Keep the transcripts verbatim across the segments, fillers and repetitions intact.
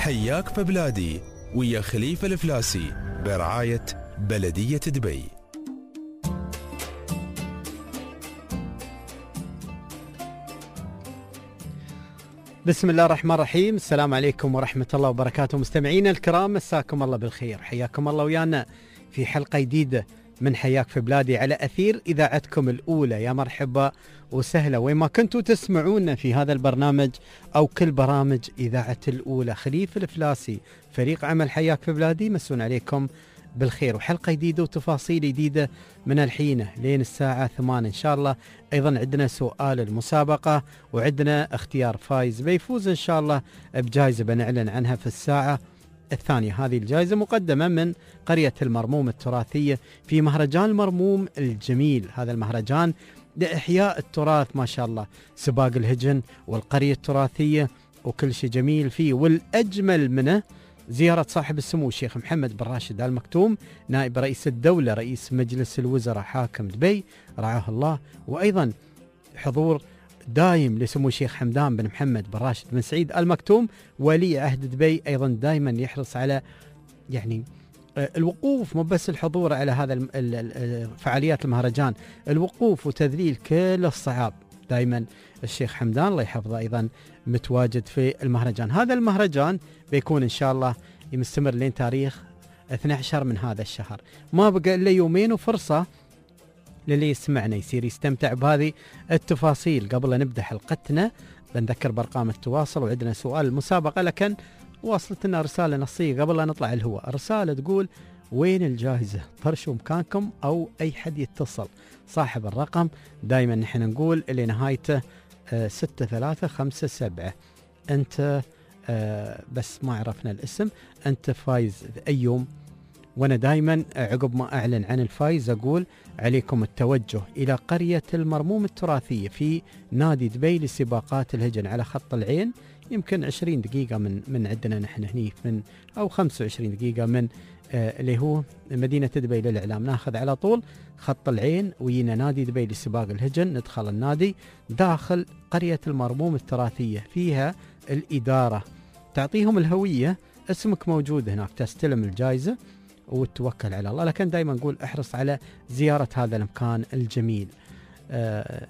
حياك فبلادي ويا خليفة الفلاسي برعاية بلدية دبي. بسم الله الرحمن الرحيم. السلام عليكم ورحمة الله وبركاته. مستمعينا الكرام، مساكم الله بالخير، حياكم الله ويانا في حلقة جديدة من حياك في بلادي على أثير إذاعتكم الأولى. يا مرحبا وسهلا وين ما كنتوا تسمعونا في هذا البرنامج أو كل برامج إذاعة الأولى. خليفة الفلاسي فريق عمل حياك في بلادي مسون عليكم بالخير، وحلقة جديدة وتفاصيل جديدة من الحين لين الساعة ثمانية إن شاء الله. أيضا عندنا سؤال المسابقة وعندنا اختيار فايز بيفوز إن شاء الله بجائزة بنعلن عنها في الساعة الثانية. هذه الجائزة مقدمة من قرية المرموم التراثية في مهرجان المرموم الجميل. هذا المهرجان لإحياء التراث ما شاء الله، سباق الهجن والقرية التراثية وكل شيء جميل فيه، والأجمل منه زيارة صاحب السمو الشيخ محمد بن راشد آل مكتوم نائب رئيس الدولة رئيس مجلس الوزراء حاكم دبي رعاه الله، وأيضا حضور دايم لسمو الشيخ حمدان بن محمد بن راشد بن سعيد آل مكتوم ولي عهد دبي. أيضا دائما يحرص على يعني الوقوف، مو بس الحضور على هذا فعاليات المهرجان، الوقوف وتذليل كل الصعاب. دائما الشيخ حمدان الله يحفظه أيضا متواجد في المهرجان. هذا المهرجان بيكون إن شاء الله يستمر لين تاريخ اثني عشر من هذا الشهر. ما بقى إلا يومين وفرصة للي يسمعنا يصير يستمتع بهذه التفاصيل. قبل أن نبدأ حلقتنا بنذكر بأرقام التواصل وعندنا سؤال المسابقة، لكن وصلت لنا رسالة نصية قبل أن نطلع الهواء. رسالة تقول وين الجائزة؟ طرشوا مكانكم أو أي حد يتصل. صاحب الرقم دايما نحن نقول اللي نهايته آه ستة ثلاثة خمسة سبعة. أنت آه بس ما عرفنا الاسم، أنت فايز أي يوم. وأنا دايما عقب ما أعلن عن الفايز أقول عليكم التوجه إلى قرية المرموم التراثية في نادي دبي لسباقات الهجن على خط العين. يمكن عشرين دقيقة من من عندنا نحن هني من أو خمسة وعشرين دقيقة من آه اللي هو مدينة دبي للإعلام. ناخذ على طول خط العين وينا نادي دبي لسباق الهجن. ندخل النادي داخل قرية المرموم التراثية، فيها الإدارة تعطيهم الهوية، اسمك موجود هناك، تستلم الجائزة وتوكل على الله. لكن دائما نقول احرص على زيارة هذا المكان الجميل. آه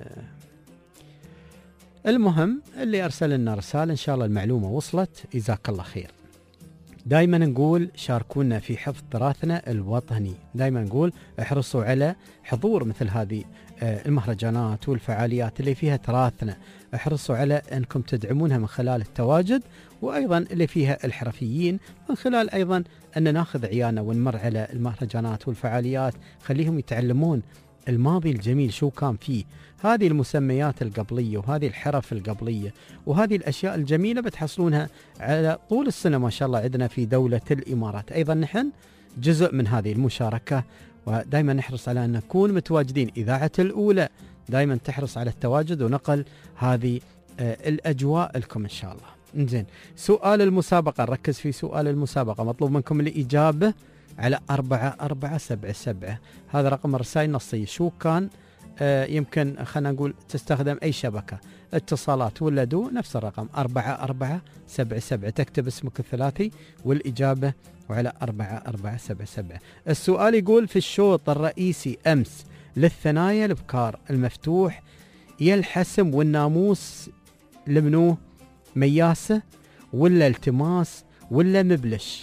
المهم اللي أرسل لنا رسالة إن شاء الله المعلومة وصلت، جزاك الله خير. دائما نقول شاركونا في حفظ تراثنا الوطني. دائما نقول احرصوا على حضور مثل هذه المهرجانات والفعاليات اللي فيها تراثنا، احرصوا على أنكم تدعمونها من خلال التواجد، وأيضا اللي فيها الحرفيين من خلال أيضا أن ناخذ عيالنا ونمر على المهرجانات والفعاليات، خليهم يتعلمون الماضي الجميل شو كان فيه. هذه المسميات القبلية وهذه الحرف القبلية وهذه الأشياء الجميلة بتحصلونها على طول السنة ما شاء الله عندنا في دولة الإمارات. أيضا نحن جزء من هذه المشاركة، ودائما نحرص على أن نكون متواجدين. إذاعة الأولى دائما تحرص على التواجد ونقل هذه الأجواء لكم إن شاء الله. إنزين، سؤال المسابقة، نركز في سؤال المسابقة. مطلوب منكم الإجابة على أربعة أربعة سبعة سبعة. هذا رقم الرسائل النصية. شو كان آه يمكن خلنا نقول تستخدم أي شبكة اتصالات ولا دو، نفس الرقم أربعة أربعة سبعة سبعة. تكتب اسمك الثلاثي والإجابة وعلى أربعة أربعة سبعة سبعة. السؤال يقول في الشوط الرئيسي أمس للثنايا البكار المفتوح يا الحسم والناموس لمنوه؟ مياسة ولا التماس ولا مبلش؟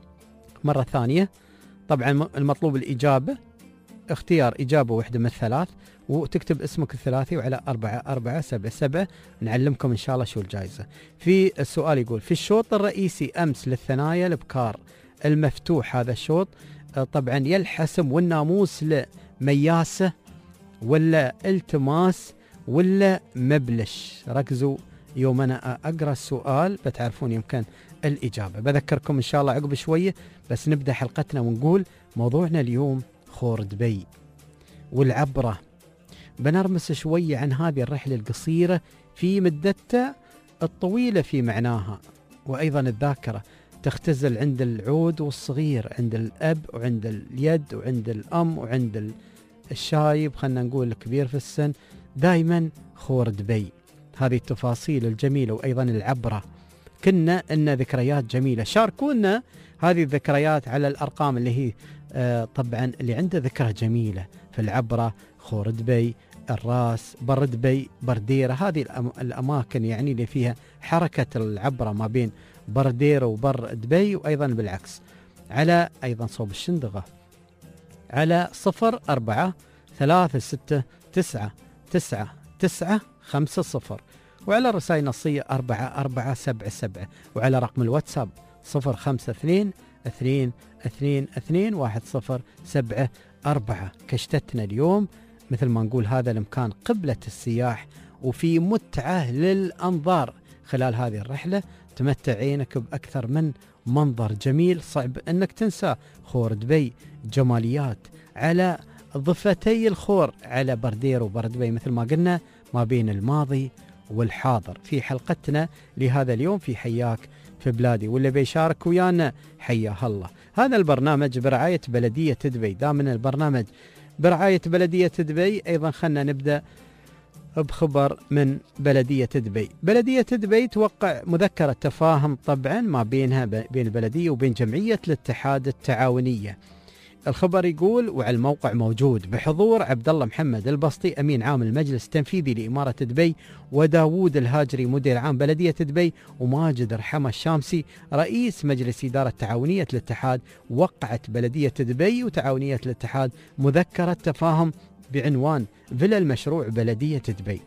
مرة ثانية طبعا المطلوب الإجابة، اختيار إجابة واحدة من الثلاث وتكتب اسمك الثلاثي وعلى أربعة أربعة سبعة سبعة. نعلمكم إن شاء الله شو الجائزة. في السؤال يقول في الشوط الرئيسي أمس للثنايا البكار المفتوح، هذا الشوط طبعا يا الحسم والناموس لمياسة ولا التماس ولا مبلش؟ ركزوا يوم أنا أقرأ السؤال بتعرفون يمكن الإجابة. بذكركم إن شاء الله عقب شوية، بس نبدأ حلقتنا ونقول موضوعنا اليوم خور دبي والعبرة. بنرمس شوية عن هذه الرحلة القصيرة في مدتها الطويلة في معناها، وأيضا الذاكرة تختزل عند العود والصغير، عند الأب وعند اليد وعند الأم وعند الشايب، خلنا نقول الكبير في السن. دائما خور دبي، هذه التفاصيل الجميلة وأيضا العبرة كنا لنا ذكريات جميلة. شاركونا هذه الذكريات على الأرقام اللي هي آه طبعا اللي عنده ذكرى جميلة في العبرة، خور دبي، الراس، بر دبي، برديرة، هذه الأماكن يعني اللي فيها حركة العبرة ما بين برديرة وبر دبي، وأيضا بالعكس على أيضا صوب الشندقة على صفر أربعة ثلاثة ستة تسعة تسعة تسعة خمسة صفر، وعلى الرسائل النصية أربعة أربعة سبعة سبعة، وعلى رقم الواتساب صفر خمسة اثنين اثنين اثنين اثنين واحد صفر سبعة أربعة. كشتتنا اليوم مثل ما نقول هذا المكان قبلة السياح وفي متعة للأنظار خلال هذه الرحلة، تمتع عينك بأكثر من منظر جميل صعب أنك تنسى. خور دبي جماليات على ضفتي الخور على بردير وبردبي مثل ما قلنا ما بين الماضي والحاضر في حلقتنا لهذا اليوم في حياك في بلادي. واللي بيشارك ويانا حياه الله. هذا البرنامج برعاية بلدية دبي، دامنا البرنامج برعاية بلدية دبي. أيضا خلنا نبدأ بخبر من بلدية دبي. بلدية دبي توقع مذكرة تفاهم طبعا ما بينها بين البلدية وبين جمعية الاتحاد التعاونية. الخبر يقول وعلى الموقع موجود بحضور عبد الله محمد البسطي أمين عام المجلس التنفيذي لإمارة دبي، وداوود الهاجري مدير عام بلدية دبي، وماجد رحمة الشامسي رئيس مجلس إدارة تعاونية الاتحاد. وقعت بلدية دبي وتعاونية الاتحاد مذكرة تفاهم بعنوان فيلا المشروع بلدية دبي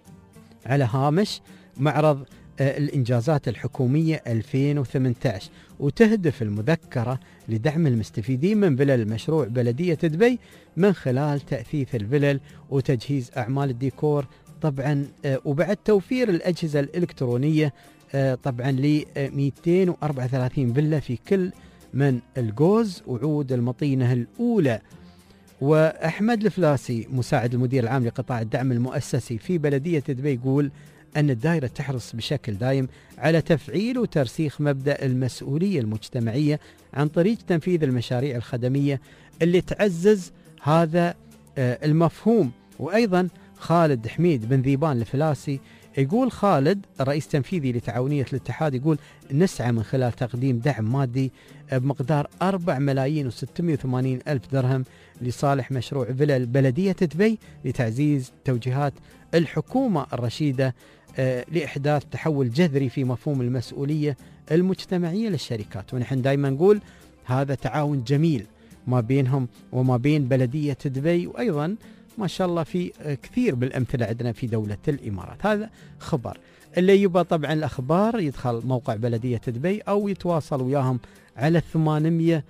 على هامش معرض الإنجازات الحكومية ألفين وثمانية عشر، وتهدف المذكرة لدعم المستفيدين من فيلا المشروع بلدية دبي من خلال تأثيث الفلل وتجهيز أعمال الديكور طبعا، وبعد توفير الأجهزة الإلكترونية طبعا ل مئتين وأربعة وثلاثين فيلا في كل من الجوز وعود المطينة الأولى. وأحمد الفلاسي مساعد المدير العام لقطاع الدعم المؤسسي في بلدية دبي يقول أن الدائرة تحرص بشكل دائم على تفعيل وترسيخ مبدأ المسؤولية المجتمعية عن طريق تنفيذ المشاريع الخدمية اللي تعزز هذا المفهوم. وأيضا خالد حميد بن ذيبان الفلاسي يقول خالد الرئيس التنفيذي لتعاونية الاتحاد يقول نسعى من خلال تقديم دعم مادي بمقدار أربعة ملايين وستمائة وثمانين ألف درهم لصالح مشروع فيلا بلدية دبي لتعزيز توجيهات الحكومة الرشيدة لإحداث تحول جذري في مفهوم المسؤولية المجتمعية للشركات. ونحن دائما نقول هذا تعاون جميل ما بينهم وما بين بلدية دبي، وأيضا ما شاء الله في كثير بالأمثلة عندنا في دولة الإمارات. هذا خبر. اللي يبقى طبعا الأخبار يدخل موقع بلدية دبي أو يتواصل وياهم على ثمانمائة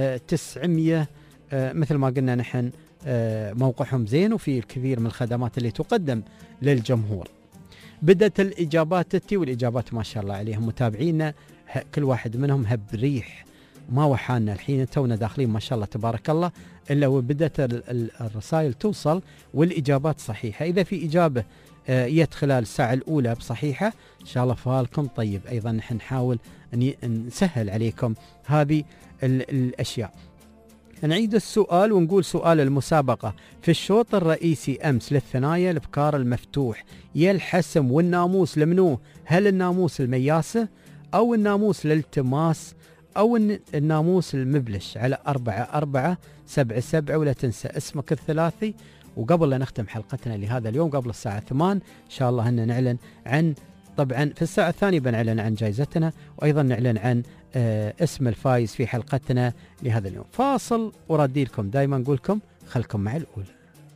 تسعمائة مثل ما قلنا نحن موقعهم زين وفي الكثير من الخدمات اللي تقدم للجمهور. بدأت الإجابات التي والإجابات ما شاء الله عليهم متابعينا كل واحد منهم هب ريح ما وحانا الحين تونا داخلين ما شاء الله تبارك الله، إلا وبدأت الرسائل توصل والإجابات صحيحة. إذا في إجابة يت خلال الساعة الأولى بصحيحة إن شاء الله فالكم طيب. أيضا نحن نحاول أن نسهل عليكم هذه الأشياء. نعيد السؤال ونقول سؤال المسابقة في الشوط الرئيسي أمس للثنايا البكار المفتوح يا الحسم والناموس لمنوه؟ هل الناموس المياسة أو الناموس للتماس أو الناموس المبلش؟ على أربعة أربعة سبعة سبعة، ولا تنسى اسمك الثلاثي. وقبل لا نختم حلقتنا لهذا اليوم قبل الساعة ثمان إن شاء الله هن نعلن عن طبعا في الساعة الثانية بنعلن عن جائزتنا، وأيضا نعلن عن آه اسم الفائز في حلقتنا لهذا اليوم. فاصل وردي لكم دائما نقول لكم خلكم مع الأولى.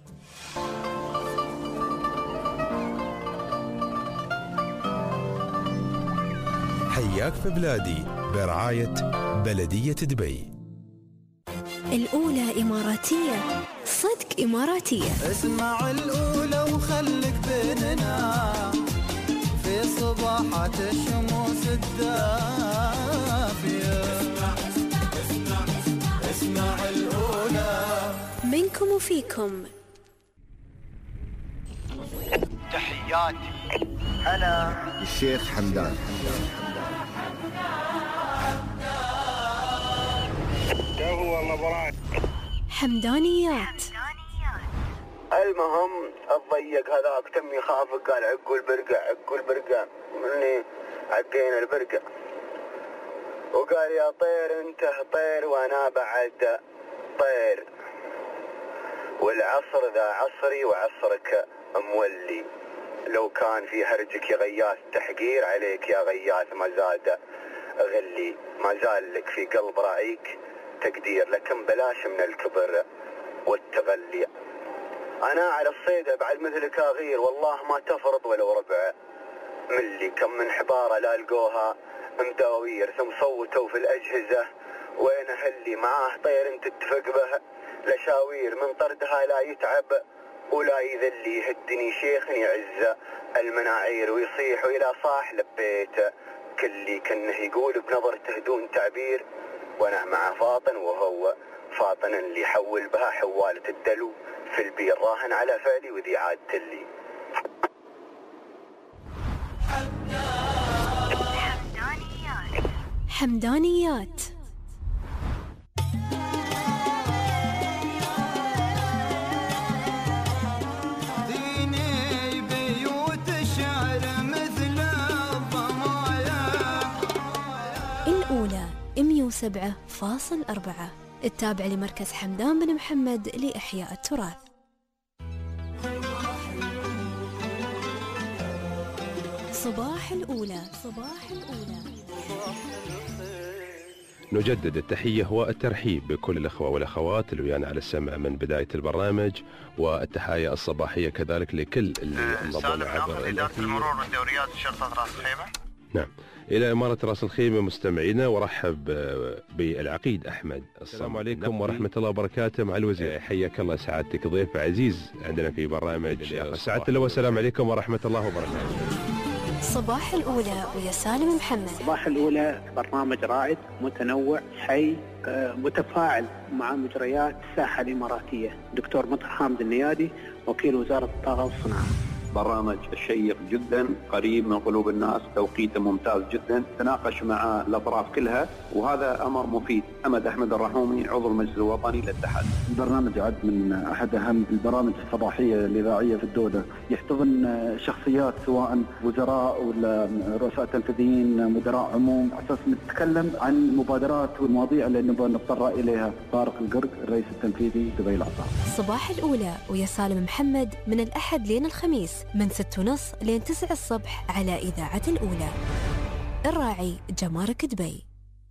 حياك في بلادي برعاية بلدية دبي. الأولى إماراتية، صدق إماراتية. اسمع الأولى وخلك بيننا في صباحات الشموس الدافية. اسمع اسمع اسمع اسمع, اسمع الأولى منكم وفيكم. تحياتي أنا الشيخ حمدان. هو مبارك حمدانيات. المهم الضيق هذاك تم يخافك قال عقول برقع عقول برقع مني عقينا البرقة وقال يا طير انت طير وانا بعد طير، والعصر ذا عصري وعصرك مولي، لو كان في هرجك يا غياث تحقير عليك يا غياث ما زاد غلي، ما زال لك في قلب راعيك تقدير، لكن بلاش من الكبر والتغلي. انا على الصيدة بعد مثلك اغير، والله ما تفرض ولو ربع ملي، كم من حبارة لا لقوها مداوير، ثم صوتوا في الاجهزة وين هلي، معاه طير انت تتفق به لشاوير، من طردها لا يتعب ولا يذلي، يهدني شيخ يعز المناعير، ويصيح الى صاح لبيت كلي، كنه يقول بنظرته دون تعبير، وانا مع فاطن وهو فاطن اللي يحول بها حوالة الدلو في البير، راهن على فعلي وذي عادت لي. حمدانيات. ديني بيوت الشعر مثل الضمايا. الأولى مئة وسبعة فاصلة أربعة، التابع لمركز حمدان بن محمد لإحياء التراث. صباح الأولى. صباح الأولى. نجدد التحية والترحيب بكل الأخوة والأخوات اللي ويانا على السمع من بداية البرنامج، والتحايا الصباحية كذلك لكل اللي انضموا عبر إدارة المرور والدوريات شرطة راس الخيمة. نعم، إلى إمارة راس الخيمة مستمعينا، ورحب بالعقيد أحمد. السلام عليكم ورحمة الله وبركاته مع الوزير. حياك الله سعادتك، ضيف عزيز عندنا في برنامج سعادة الله، والسلام عليكم ورحمة الله وبركاته. صباح الأولى ويا سالم محمد. صباح الأولى برنامج رائد متنوع حي متفاعل مع مجريات الساحة الإماراتية. دكتور مطر حامد النيادي، وكيل وزارة الطاقة والصناعة. برنامج شيق جدا، قريب من قلوب الناس، توقيته ممتاز جدا، تناقش مع الأطراف كلها، وهذا أمر مفيد. أحمد أحمد الرحومي، عضو المجلس الوطني للاتحاد. البرنامج يعد من أحد أهم البرامج الصباحية الإذاعية في الدولة، يحتضن شخصيات سواء وزراء ولا رؤساء تنفيذيين، مدراء عموم، أساس نتكلم عن المبادرات والمواضيع اللي نبغى نتطرق إليها. طارق القرق، الرئيس التنفيذي دبي العطار. صباح الأولى ويا سالم محمد من الأحد لين الخميس من ستة ونص لين تسعة الصبح على إذاعة الأولى. الراعي جمارك دبي.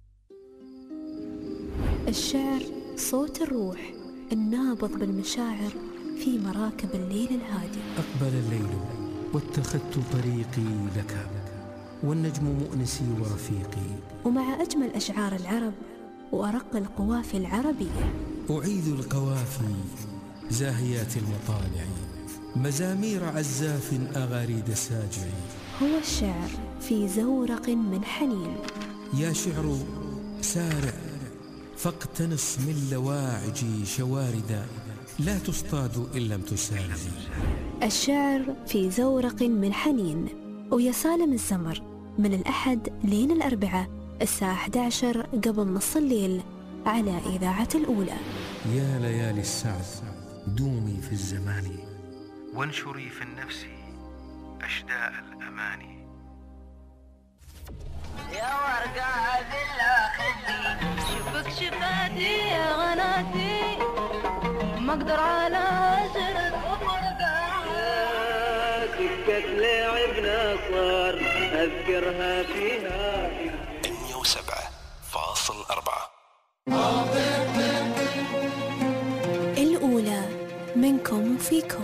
الشعر صوت الروح النابض بالمشاعر في مراكب الليل الهادي. أقبل الليل واتخذت طريقي لك، والنجم مؤنسي ورفيقي، ومع أجمل أشعار العرب وأرق القوافي العربية. أعيد القوافي زاهيات المطالع، مزامير عزاف أغاريد ساجع. هو الشعر في زورق من حنين. يا شعر سارع فاقتنص من لواعج شواردا، لا تصطاد إن لم تسالز. الشعر في زورق من حنين ويا سالم الزمر من الأحد لين الأربعاء الساعة أحد عشر قبل نص الليل على إذاعة الأولى. يا ليالي السعد دومي في الزمان، وانشري في النفس أشداء الأماني. يا ورقة بالله خدي، شوفك شفاتي يا غناتي، ما اقدر على عشرة وفرقة، سكة لعبنا صار أذكرها فيها. مئة وسبعة فاصلة أربعة. الأولى منكم وفيكم.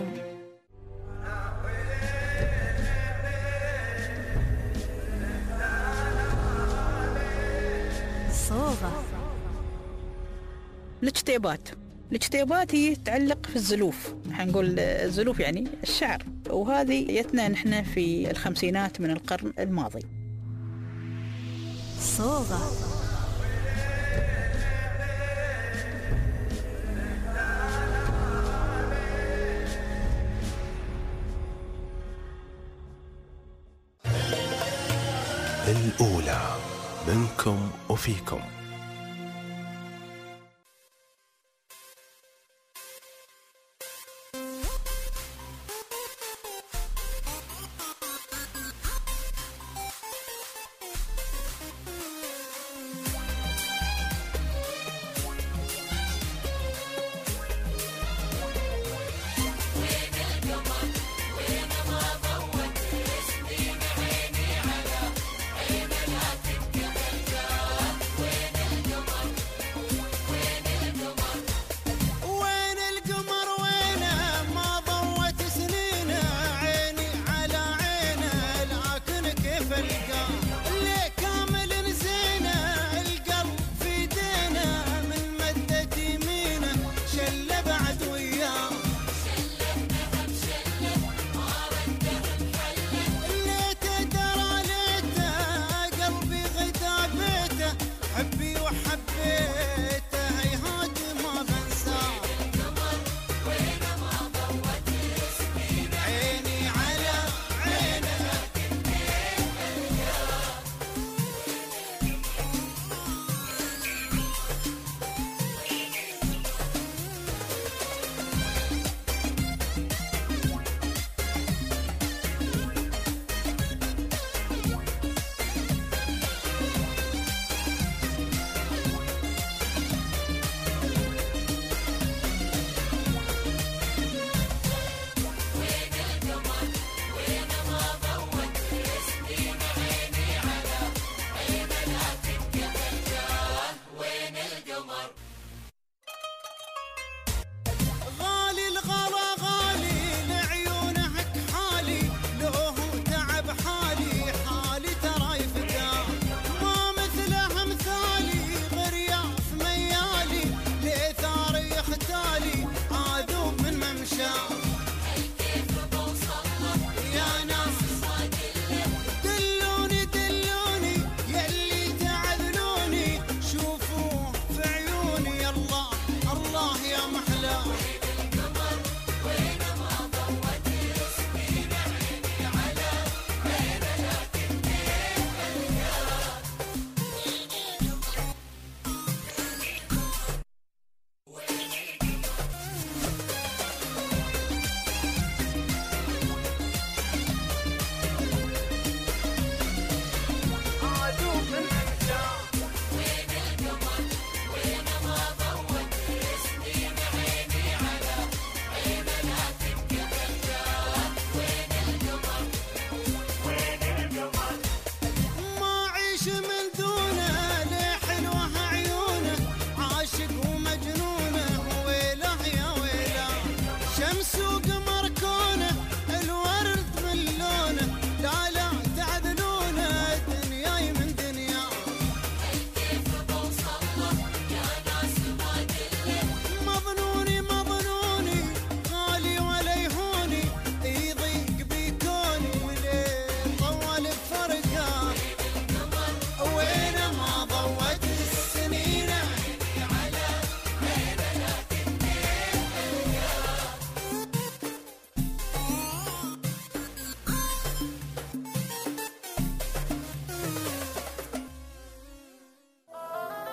صوغة. الاجتيابات الاجتيابات هي تتعلق في الزلوف، حنقول الزلوف يعني الشعر، وهذه جتنا نحن في الخمسينات من القرن الماضي. صوغة. الأولى منكم وفيكم.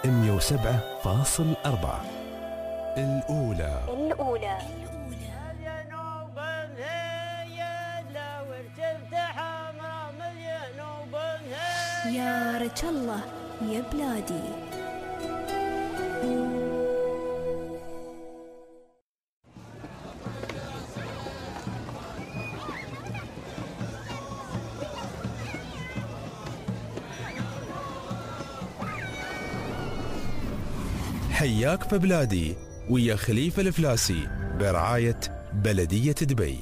مئة وسبعة فاصل أربعة. الأولى الأولى يا رجل الله يا بلادي. حياك في بلادي ويا خليفة الفلاسي برعاية بلدية دبي.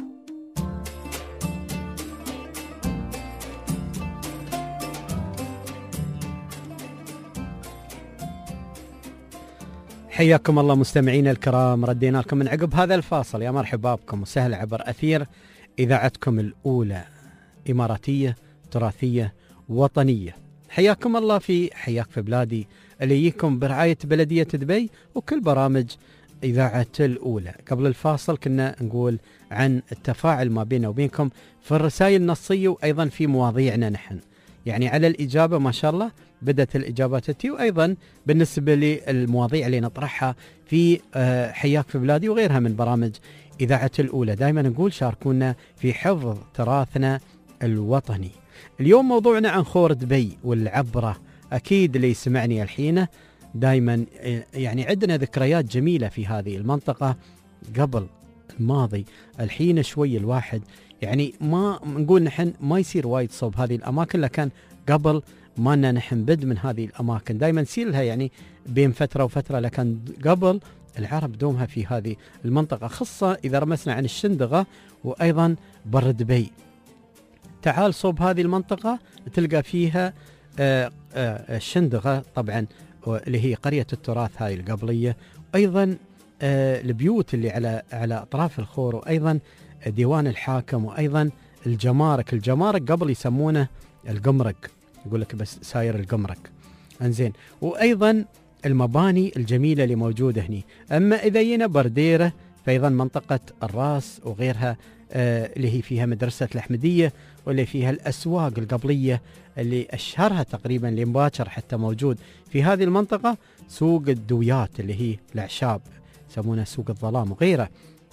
حياكم الله مستمعينا الكرام، ردينا لكم من عقب هذا الفاصل. يا مرحبا بكم وسهلا عبر أثير إذاعتكم الأولى، إماراتية تراثية وطنية. حياكم الله في حياك في بلادي اللي يجيكم برعاية بلدية دبي وكل برامج إذاعة الأولى. قبل الفاصل كنا نقول عن التفاعل ما بيننا وبينكم في الرسائل النصية وأيضا في مواضيعنا نحن، يعني على الإجابة ما شاء الله بدأت الإجابات تتي، وأيضا بالنسبة للمواضيع اللي نطرحها في حياك في بلادي وغيرها من برامج إذاعة الأولى. دائما نقول شاركونا في حفظ تراثنا الوطني. اليوم موضوعنا عن خور دبي والعبرة. أكيد اللي يسمعني الحين دائما يعني عندنا ذكريات جميلة في هذه المنطقة قبل الماضي. الحين شوي الواحد يعني ما نقول نحن ما يصير وايد صوب هذه الأماكن، لكن قبل ما أننا نحن بد من هذه الأماكن دائما نسير لها يعني بين فترة وفترة، لكن قبل العرب دومها في هذه المنطقة، خاصة إذا رمسنا عن الشندقة وأيضا بر دبي. تعال صوب هذه المنطقة تلقى فيها آآ آآ الشندقة طبعا اللي هي قرية التراث هاي القبلية، وأيضا البيوت اللي على على أطراف الخور، وأيضا ديوان الحاكم، وأيضا الجمارك. الجمارك قبل يسمونه القمرق، يقول لك بس ساير القمرق انزين، وأيضا المباني الجميلة اللي موجودة هني. أما إذا جينا برديرة فأيضا منطقة الراس وغيرها آه اللي هي فيها مدرسة الأحمدية، واللي فيها الأسواق القبلية اللي أشهرها تقريبا لمباشر حتى موجود في هذه المنطقة سوق الدويات اللي هي الأعشاب يسمونها سوق الظلام وغيره.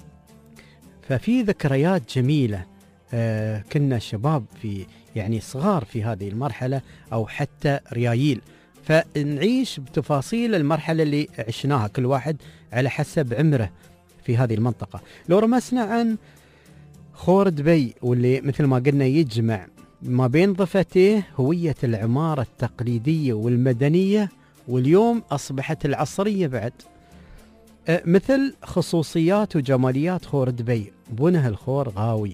ففي ذكريات جميلة. آه كنا شباب في يعني صغار في هذه المرحلة أو حتى ريايل، فنعيش بتفاصيل المرحلة اللي عشناها كل واحد على حسب عمره في هذه المنطقة. لو رمسنا عن خور دبي واللي مثل ما قلنا يجمع ما بين ضفتيه هوية العمارة التقليدية والمدنية، واليوم أصبحت العصرية بعد. أه مثل خصوصيات وجماليات خور دبي، بنه الخور غاوي.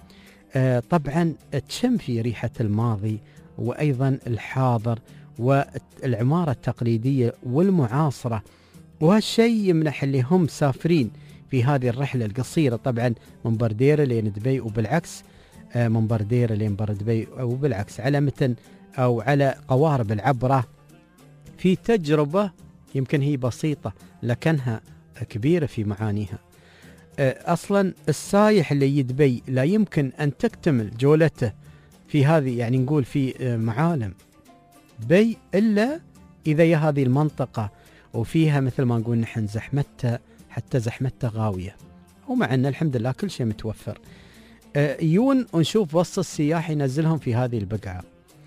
أه طبعا تشم في ريحة الماضي وأيضا الحاضر والعمارة التقليدية والمعاصرة، وهالشيء يمنح اللي هم سافرين في هذه الرحلة القصيرة طبعا من برديرة لين دبي وبالعكس، أه من برديرة لين بر دبي وبالعكس، على متن أو على قوارب العبرة، في تجربة يمكن هي بسيطة لكنها كبيرة في معانيها. أصلا السايح اللي يدبي لا يمكن أن تكتمل جولته في هذه يعني نقول في معالم بي إلا إذا يا هذه المنطقة وفيها مثل ما نقول نحن زحمتها حتى زحمتها غاوية، ومع أن الحمد لله كل شيء متوفر. يون ونشوف وسط السياح ينزلهم في هذه البقعة،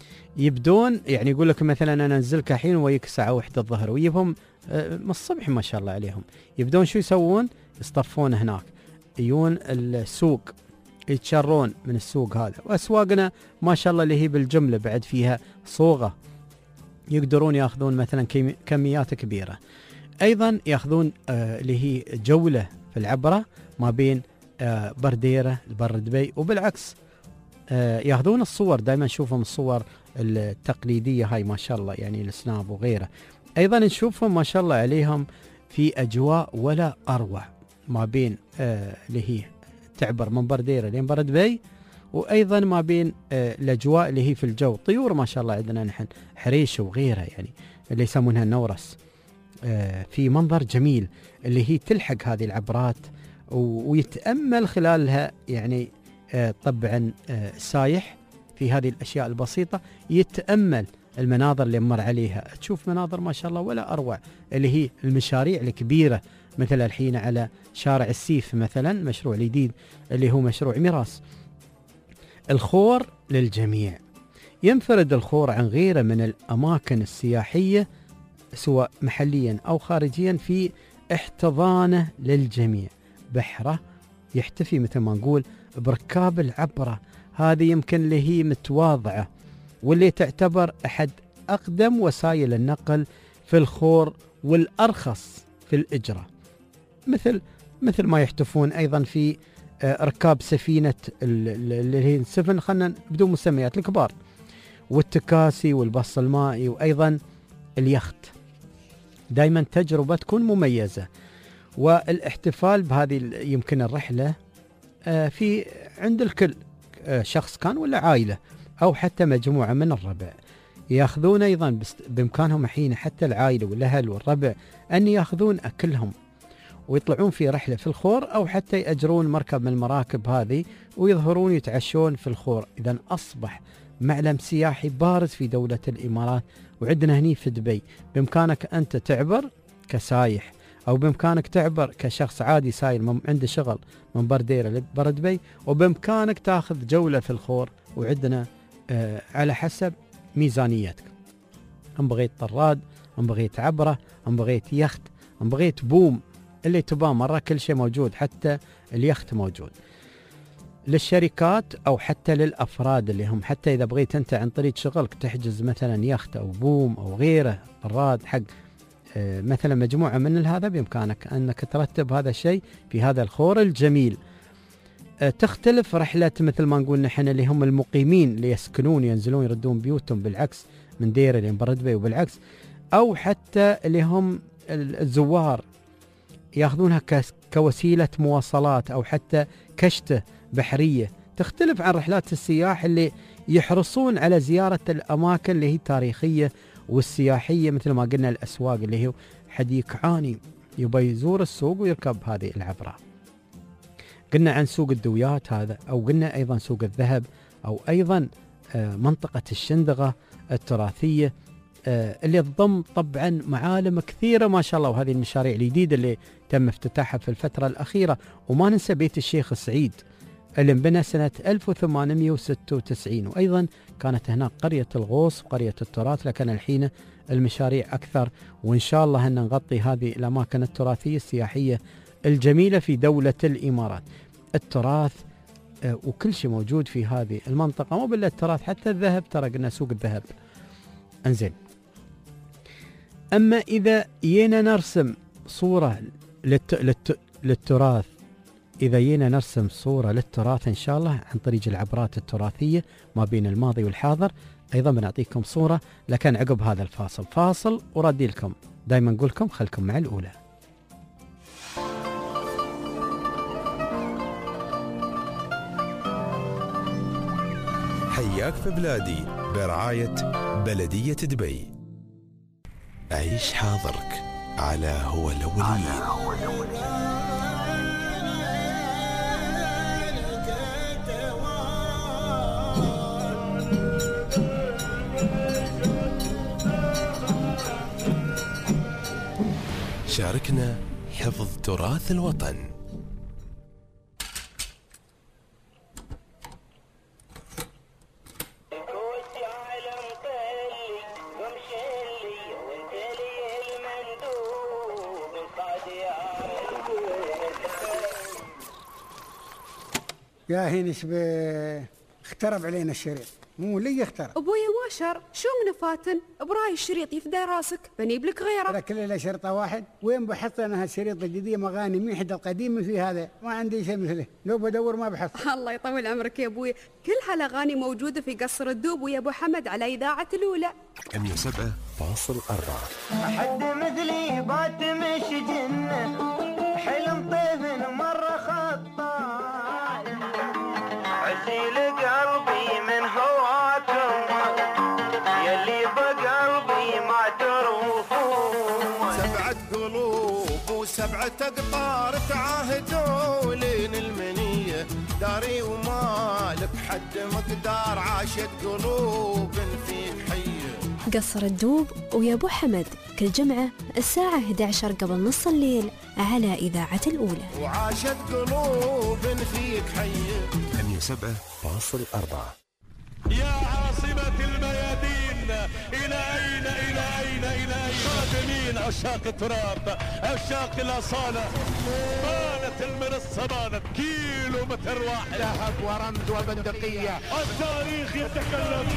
يبدون يعني يقول لك مثلا أنا أنزلك الحين ويك ساعة واحدة الظهر، ويبهم من الصبح ما شاء الله عليهم يبدون شو يسوون؟ يصطفون هناك، يجون السوق يتشرون من السوق هذا. وأسواقنا ما شاء الله اللي هي بالجملة بعد فيها صوغة، يقدرون يأخذون مثلا كميات كبيرة. أيضا يأخذون آه اللي هي جولة في العبرة ما بين آه برديرة البر دبي، وبالعكس آه يأخذون الصور. دائما نشوفهم الصور التقليدية هاي ما شاء الله يعني السناب وغيره. أيضا نشوفهم ما شاء الله عليهم في أجواء ولا أروع ما بين آه اللي هي تعبر من برديرة لين بر دبي، وأيضا ما بين آه الأجواء اللي هي في الجو. طيور ما شاء الله عندنا نحن حريش وغيرها يعني اللي يسمونها النورس، آه في منظر جميل اللي هي تلحق هذه العبرات ويتأمل خلالها يعني آه طبعا آه السايح في هذه الأشياء البسيطة يتأمل المناظر اللي مر عليها، تشوف مناظر ما شاء الله ولا أروع، اللي هي المشاريع الكبيرة مثل الحين على شارع السيف مثلا، مشروع الجديد اللي هو مشروع ميراس. الخور للجميع، ينفرد الخور عن غيره من الأماكن السياحية سواء محليا أو خارجيا في احتضانه للجميع. بحره يحتفي مثل ما نقول بركاب العبرة، هذه يمكن اللي هي متواضعة واللي تعتبر أحد أقدم وسائل النقل في الخور والأرخص في الإجرة، مثل مثل ما يحتفون أيضا في ركاب سفينة اللي هي السفن، خلنا بدون مسميات، الكبار، والتكاسي والبص المائي، وأيضا اليخت. دائما تجربة تكون مميزة. والاحتفال بهذه يمكن الرحلة في عند الكل، شخص كان ولا عائلة أو حتى مجموعة من الربع، يأخذون أيضا بإمكانهم حين حتى العائلة والأهل والربع أن يأخذون أكلهم ويطلعون في رحلة في الخور، أو حتى يأجرون مركب من المراكب هذه ويظهرون يتعشون في الخور. إذن أصبح معلم سياحي بارز في دولة الإمارات. وعندنا هني في دبي بإمكانك أنت تعبر كسايح، أو بإمكانك تعبر كشخص عادي ساير عنده شغل من برديرة لبر دبي، وبإمكانك تأخذ جولة في الخور. وعندنا آه على حسب ميزانيتك، أم بغيت طراد، أم بغيت عبرة، أم بغيت يخت، أم بغيت بوم، اللي تباه مرة كل شيء موجود، حتى اليخت موجود. للشركات أو حتى للأفراد اللي هم حتى إذا بغيت أنت عن طريق شغلك تحجز مثلا يخت أو بوم أو غيره طراد حق آه مثلا مجموعة من هذا، بإمكانك أنك ترتب هذا الشيء في هذا الخور الجميل. آه تختلف رحلة مثل ما نقول نحن اللي هم المقيمين اللي يسكنون ينزلون يردون بيوتهم بالعكس من ديرة لبر دبي وبالعكس، أو حتى اللي هم الزوار ياخذونها كوسيلة مواصلات أو حتى كشتة بحرية. تختلف عن رحلات السياح اللي يحرصون على زيارة الأماكن اللي هي تاريخية والسياحية، مثل ما قلنا الأسواق اللي هو حديق عاني يبي يزور السوق ويركب هذه العبرة. قلنا عن سوق الدويات هذا، أو قلنا أيضا سوق الذهب، أو أيضا منطقة الشندقة التراثية اللي تضم طبعا معالم كثيرة ما شاء الله. وهذه المشاريع الجديدة اللي تم افتتاحها في الفترة الأخيرة. وما ننسى بيت الشيخ سعيد اللي انبنى سنة ألف وثمانمئة وستة وتسعين، وأيضا كانت هناك قرية الغوص وقرية التراث، لكن الحين المشاريع أكثر، وإن شاء الله أن نغطي هذه الأماكن التراثية السياحية الجميلة في دولة الإمارات. التراث آه وكل شيء موجود في هذه المنطقة، مو بالله التراث، حتى الذهب، ترى قلنا سوق الذهب. انزين، أما إذا يينا نرسم صورة للت... للت... للتراث إذا يينا نرسم صورة للتراث إن شاء الله عن طريق العبرات التراثية ما بين الماضي والحاضر، أيضا بنعطيكم صورة، لكن عقب هذا الفاصل فاصل وردي لكم. دايما نقول لكم خلكم مع الأولى. حياك في بلادي برعاية بلدية دبي. عيش حاضرك على هو الأولين. شاركنا حفظ تراث الوطن. يا هين ايش اخترب علينا الشريط، مو لي اخترب. ابويا واشر شو من فاتن براي الشريط يفدى راسك بنيب لك غيره. ترى كل له شرطه واحد، وين بحط انا هالشريط الجديد اغاني من حد القديم في هذا، ما عندي شيء مثله، لو بدور ما بحصل. الله يطول عمرك يا ابوي، كل هالاغاني موجوده في قصر الدوب ويا ابو حمد على اذاعه الاولى مئة وسبعة فاصلة أربعة. حد مثلي بات مش جنه، حلم طيف مره خطاي، عسيل قلبي من هواكم يلي بقلبي ما تروفون. سبعة قلوب وسبعة أقطار تعاهدوا لين المنية، داري ومالك حد مقدار، عاشت قلوب فيك حية. قصر الدوب ويا أبو حمد كل جمعة الساعة إحدى عشر قبل نص الليل على إذاعة الأولى. وعاشت قلوب فيك حي ثمانية وسبعين فاصل أربعة. يا عاصمة الميادين، إلى أين إلى أين إلى أين؟ قادمين عشاق التراب، عشاق الأصالة. بانت المنصة بانت كيلو متر واحد، ذهب ورمز وبندقية، التاريخ يتكلم.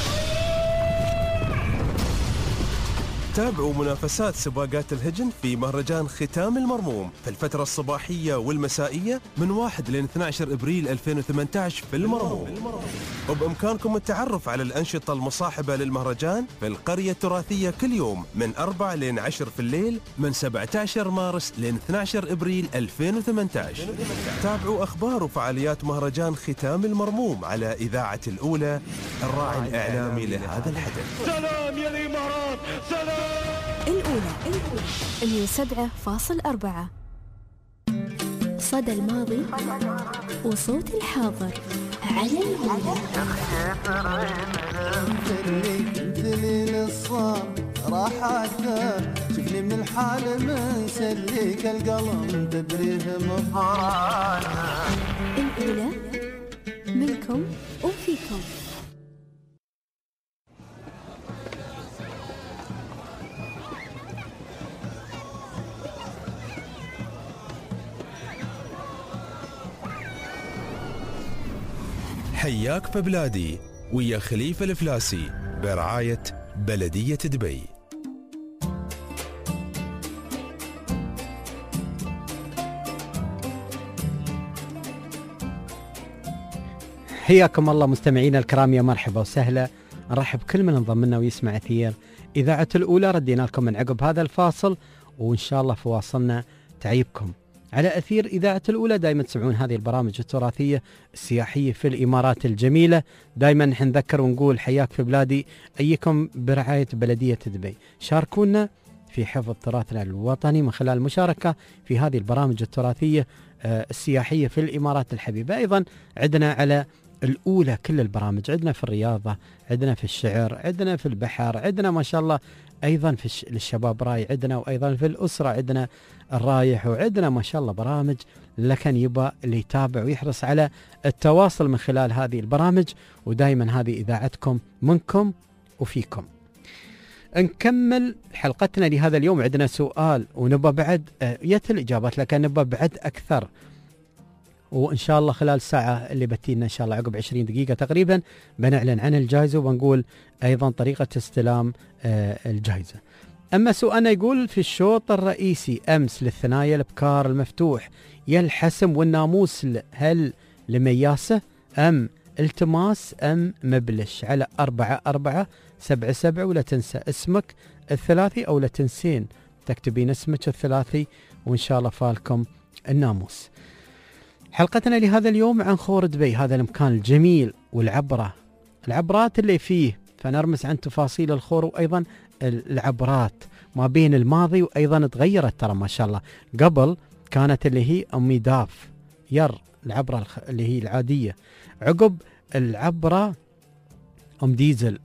تابعوا منافسات سباقات الهجن في مهرجان ختام المرموم في الفترة الصباحية والمسائية من واحد إلى اثني عشر إبريل ألفين وثمانية عشر في المرموم. وبإمكانكم التعرف على الأنشطة المصاحبة للمهرجان في القرية التراثية كل يوم من أربعة إلى عشرة في الليل من سبعة عشر مارس إلى اثني عشر إبريل ألفين وثمانية عشر. تابعوا أخبار وفعاليات مهرجان ختام المرموم على إذاعة الأولى، الراعي الإعلامي لهذا الحدث. سلام يا الإمارات، سلام. الأولى مئة وسبعة فاصل أربعة. صدى الماضي وصوت الحاضر على الأولى. دليل الصام راحته، شفني من الحال مسليك القلم تبريه مفرانا. الأولى منكم وفيكم. حياك في بلادي ويا خليفة الفلاسي برعاية بلدية دبي. حياكم الله مستمعينا الكرام، يا مرحبا وسهلا. نرحب كل من انضم لنا ويسمع أثير إذاعة الأولى. ردينا لكم من عقب هذا الفاصل، وإن شاء الله فواصلنا تعيبكم على أثير إذاعة الأولى. دائما تسمعون هذه البرامج التراثية السياحية في الإمارات الجميلة. دائما نحن نذكر ونقول حياك في بلادي، أيكم برعاية بلدية دبي. شاركونا في حفظ تراثنا الوطني من خلال المشاركة في هذه البرامج التراثية السياحية في الإمارات الحبيبة. أيضا عندنا على الأولى كل البرامج، عندنا في الرياضة، عندنا في الشعر، عندنا في البحر، عندنا ما شاء الله أيضا في الشباب راي عندنا، وأيضا في الأسرة عندنا الرايح، وعندنا ما شاء الله برامج لكن يبقى اللي يتابع ويحرص على التواصل من خلال هذه البرامج. ودائما هذه إذاعتكم منكم وفيكم. نكمل حلقتنا لهذا اليوم. عندنا سؤال ونبى بعد يت الإجابات، لكن نبى بعد أكثر، وإن شاء الله خلال ساعة اللي بتينا إن شاء الله عقب عشرين دقيقة تقريبا بنعلن عن الجائزة، وبنقول أيضا طريقة استلام الجائزة. أما سؤالنا يقول: في الشوط الرئيسي أمس للثنايا البكار المفتوح يا الحسم والناموس، هل لمياسة أم التماس أم مبلش؟ على أربعة أربعة سبعة سبعة. ولا تنسى اسمك الثلاثي، أو لا تنسين تكتبين اسمك الثلاثي، وإن شاء الله فالكم الناموس. حلقتنا لهذا اليوم عن خور دبي، هذا المكان الجميل والعبرة العبرات اللي فيه. فنرمس عن تفاصيل الخور وأيضا العبرات ما بين الماضي، وأيضا تغيرت ترى ما شاء الله. قبل كانت اللي هي أمي داف ير العبرة اللي هي العادية، عقب العبرة أم ديزل،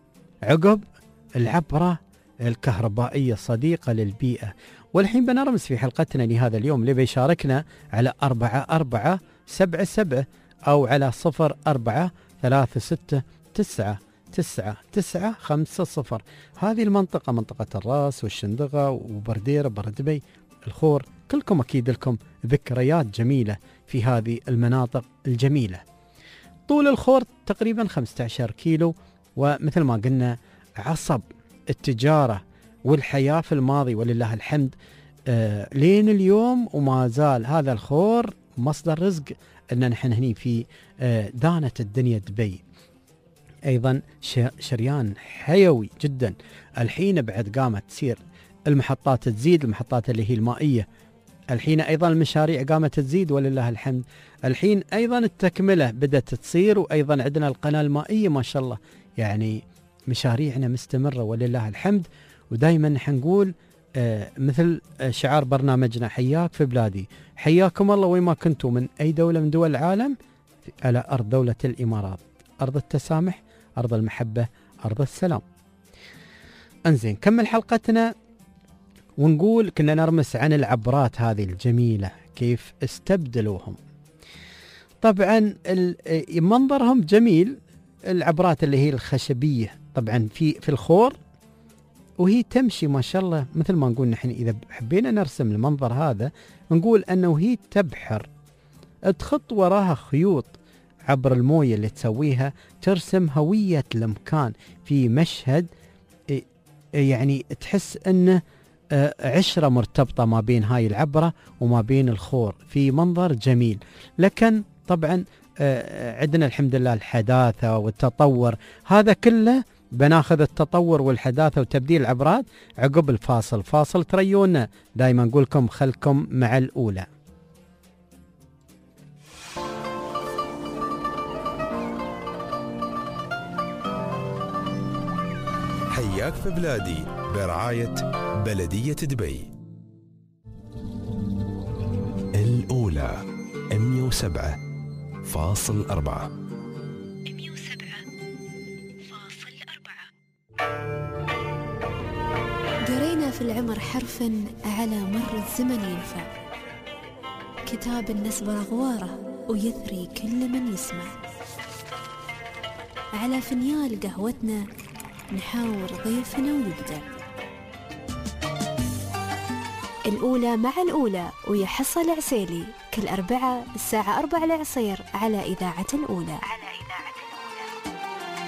عقب العبرة الكهربائية صديقة للبيئة. والحين بنرمس في حلقتنا لهذا اليوم اللي بيشاركنا على أربعة أربعة سبعة سبعة أو على صفر أربعة ثلاثة ستة تسعة تسعة تسعة خمسة صفر. هذه المنطقة منطقة الراس والشندقة وبرديرة بردبي الخور، كلكم أكيد لكم ذكريات جميلة في هذه المناطق الجميلة. طول الخور تقريبا خمسة عشر كيلو، ومثل ما قلنا عصب التجارة والحياة في الماضي ولله الحمد آه لين اليوم، وما زال هذا الخور مصدر رزق أننا نحن هني في آه دانة الدنيا دبي. أيضا شريان حيوي جدا. الحين بعد قامت تصير المحطات تزيد، المحطات اللي هي المائية الحين أيضا المشاريع قامت تزيد ولله الحمد. الحين أيضا التكملة بدأت تصير، وأيضا عندنا القناة المائية ما شاء الله، يعني مشاريعنا مستمرة ولله الحمد. ودائما حنقول آه مثل شعار برنامجنا حياك في بلادي، حياكم الله وين ما كنتوا من أي دولة من دول العالم على أرض دولة الإمارات، أرض التسامح، أرض المحبة، أرض السلام. انزين كمل حلقتنا ونقول كنا نرمس عن العبرات هذه الجميلة كيف استبدلوهم. طبعا منظرهم جميل، العبرات اللي هي الخشبية طبعا في في الخور، وهي تمشي ما شاء الله مثل ما نقول نحن إذا حبينا نرسم المنظر هذا نقول أنه هي تبحر، تخط وراها خيوط عبر الموية اللي تسويها، ترسم هوية المكان في مشهد يعني تحس أنه عشرة مرتبطة ما بين هاي العبرة وما بين الخور في منظر جميل. لكن طبعا عندنا الحمد لله الحداثة والتطور، هذا كله بناخذ التطور والحداثة وتبديل العبرات عقب الفاصل. فاصل تريونا دايما نقول لكم خلكم مع الأولى. حياك في بلادي برعاية بلدية دبي. الأولى مئة وسبعة فاصل أربعة. مئة وسبعة فاصل أربعة. قرينا في العمر حرفا على مر الزمن ينفع، كتاب النسبة غواره ويثري كل من يسمع. على فنيال قهوتنا نحاور ضيفنا ونبدأ الأولى مع الأولى ويحصل عسيلي كل أربعة الساعة أربعة العصير على إذاعة الأولى. على إذاعة الأولى.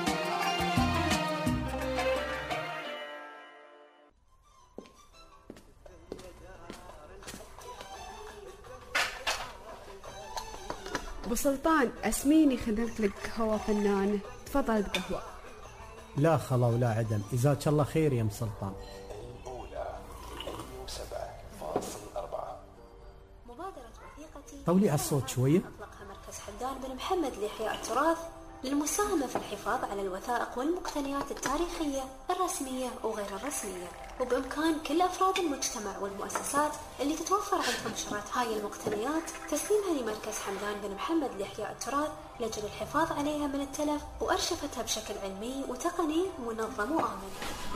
أبو سلطان أسميني خدمت لك قهوة فنانة، تفضل بقهوة. لا خلا ولا عدم، إذاك الله خير يا ام سلطان. الأولى مئة وسبعة فاصل أربعة. مبادرة وثيقتي طولي على الصوت شوية. أطلقها مركز حمدان بن محمد لإحياء التراث للمساهمة في الحفاظ على الوثائق والمقتنيات التاريخية الرسمية وغير الرسمية، وبإمكان كل أفراد المجتمع والمؤسسات اللي تتوفر عندهم شرايط هاي المقتنيات تسليمها لمركز حمدان بن محمد لإحياء التراث لأجل الحفاظ عليها من التلف وأرشفتها بشكل علمي وتقني منظم وآمن.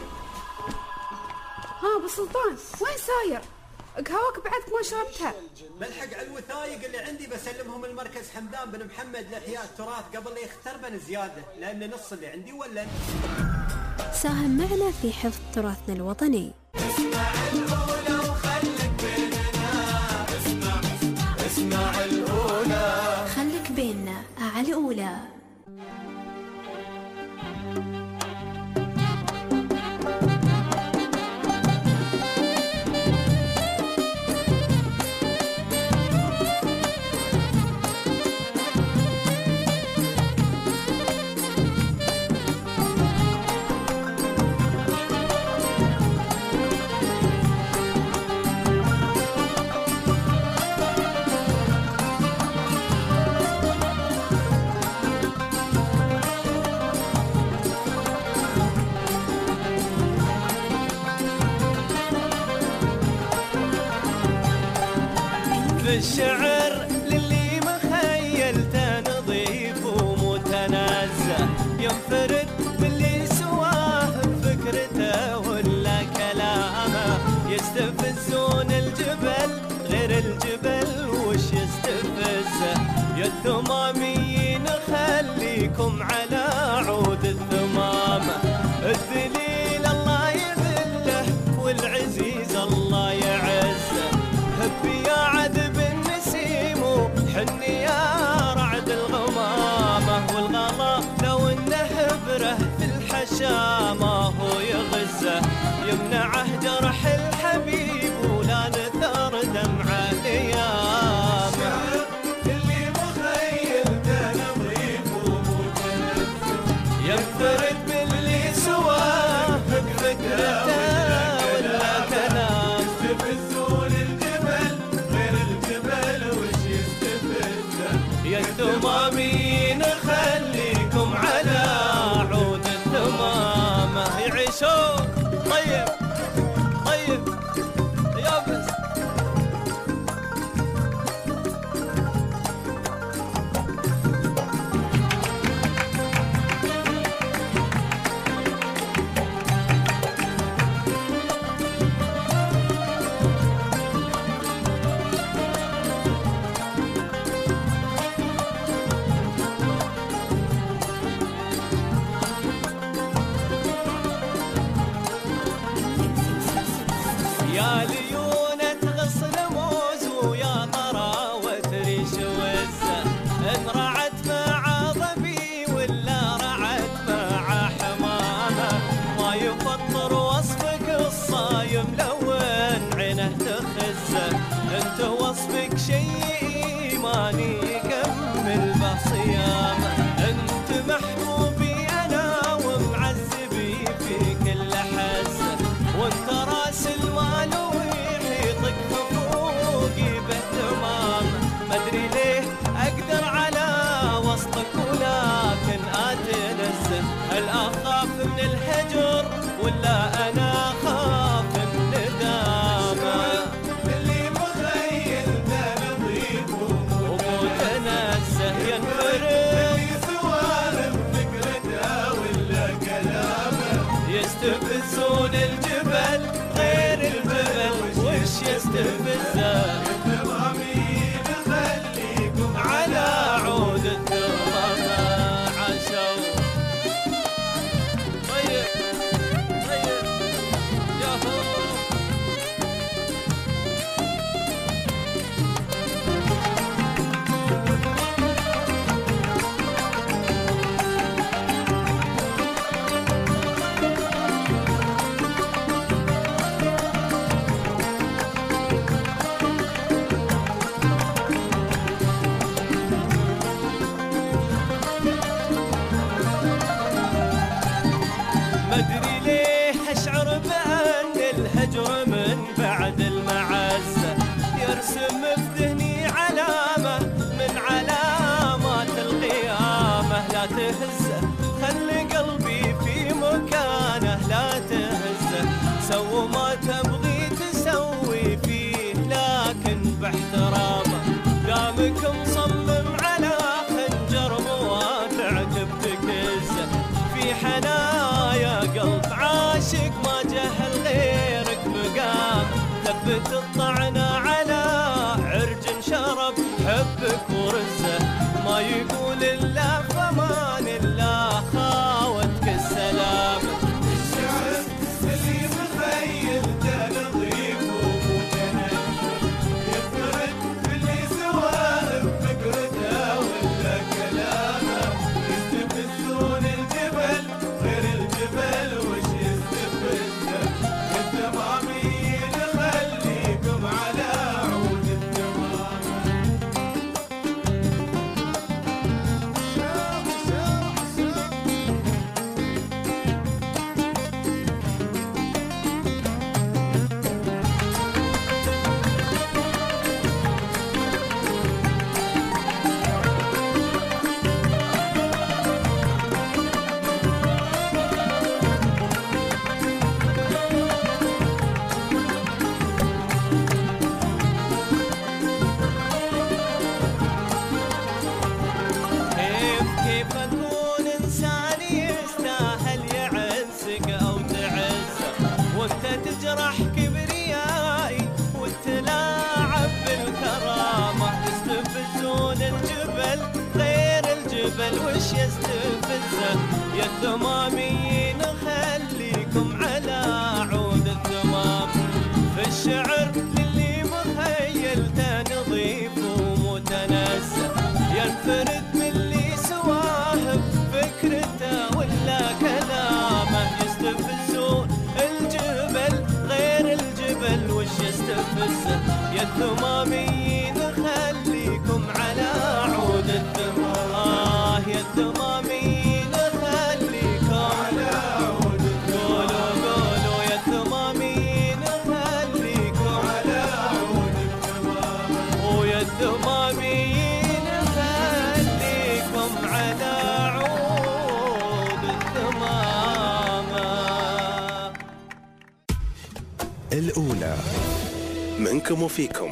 ها أبو سلطان وين ساير؟ قهوك بعدك ما شربتها. بلحق على الوثائق اللي عندي بسلمهم المركز حمدان بن محمد لإحياء التراث قبل لا يختربن زيادة، لأن نص اللي عندي ولا. ساهم معنا في حفظ تراثنا الوطني. اسمع الأولى وخلك بيننا، اسمع اسمع الأولى خلك بيننا على الأولى. الشعر للي مخيلته نظيف ومتنزه، ينفرد باللي سواه بفكرته ولا كلامه، يستفزون الجبل غير الجبل وش يستفزه، يا الثماميين خليكم على عود الثمامه، الذليل الله يذله والعزيز الله يعزه، هبي يا عذب حني يا رعد الغمامة، والغلا لو انه هبره في الحشامة هو يغزه، يمنعه جرح الحبيب ولا نثار دمعه ايامه. اللي مخيل نظيف ومتنزه، الكرامة دامك مصمم على خنجر موافع تبتكزه في حنايا قلب عاشق ما جهل غيرك مقام ثبت الطعنة على عرج شرب حبك ورزه ما يقول إلا فمان الله خاوتك السلام الشعر اللي مخيل نظيف ومتنزه يفرد باللي سواه بفكرته ولا كلامه يستفزون الجبل غير الجبل وش يستفزه التمامين خليكم على عود التمام كيف كيف اكون انسان يستاهل يعزك او تعزه وانت تجرح كبريائي وتلاعب بالكرامه تستفزون الجبل غير الجبل وش يستفزه يا الثماميين خليكم على عود الثمام في الشعر للي مخيلته نظيف ومتنزه ينفرد من اللي سواه بفكرته ولا كلامه يستفزون الجبل غير الجبل وش يستفزه يا الثماميين خليكم على عود الثمام يا الثمامين خليكم على عود الثمام قولوا قولوا يا الثمامين خليكم على عود الثمام ويا الثمامين خليكم على عود الثمام الأولى منكم وفيكم.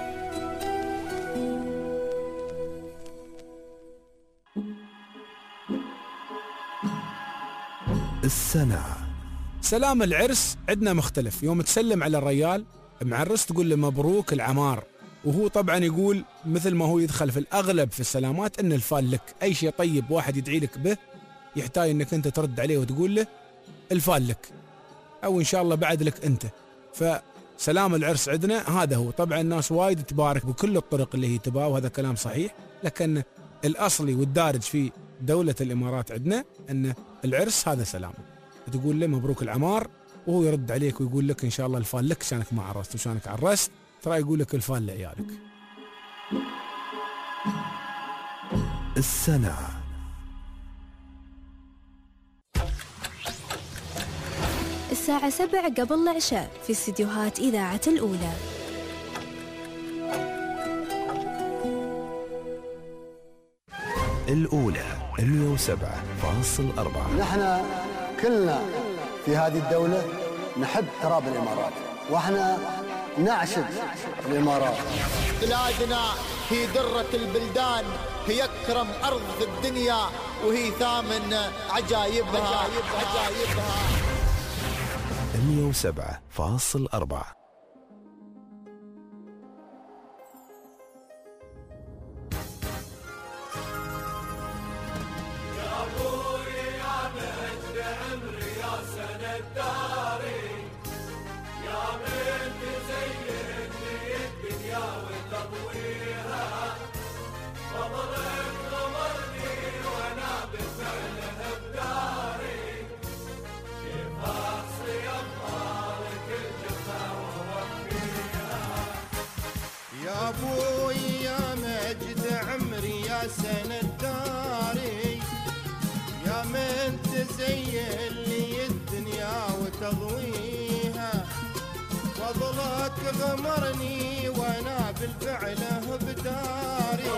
السنة. سلام العرس عندنا مختلف. يوم تسلم على الريال معرس تقول له مبروك العمار، وهو طبعا يقول مثل ما هو يدخل في الأغلب في السلامات إن الفال لك. أي شيء طيب واحد يدعي لك به يحتاج إنك أنت ترد عليه وتقول له الفال لك، أو إن شاء الله بعد لك أنت. فسلام العرس عندنا هذا هو. طبعا الناس وايد تبارك بكل الطرق اللي هي تباه وهذا كلام صحيح، لكن الأصلي والدارج في دولة الإمارات عندنا أن العرس هذا سلام. تقول له مبروك العمار وهو يرد عليك ويقول لك إن شاء الله الفال لك شانك ما عرست وشانك عرست، ترى يقول لك الفال لعيالك. السنة. الساعة سبع قبل العشاء في استديوهات إذاعة الأولى. الأولى مئة وسبعة فاصل أربعة. نحن كلنا في هذه الدولة نحب تراب الإمارات وإحنا نعشق الإمارات. بلادنا هي درة البلدان، هي أكرم أرض في الدنيا وهي ثامن عجائبها عجائبها. مئة وسبعة فاصل أربعة. يا ابوي يا مجد عمري يا سند داري، يا من تزين لي الدنيا وتضويها، فضلك غمرني وانا بالفعل بداري.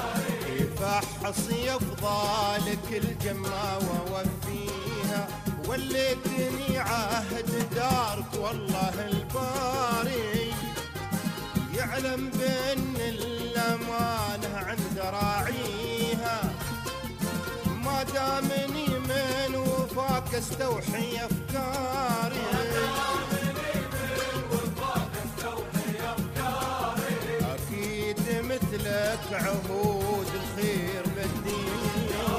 فحص يفضالك الجمة ووفيها، وليتني عهد دارك والله الباري يعلم بأن الأمانة عند راعيها ما دامني من وفاك استوحي أفكاري أكيد مثلك عهود الخير بديها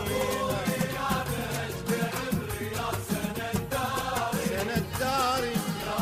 سند داري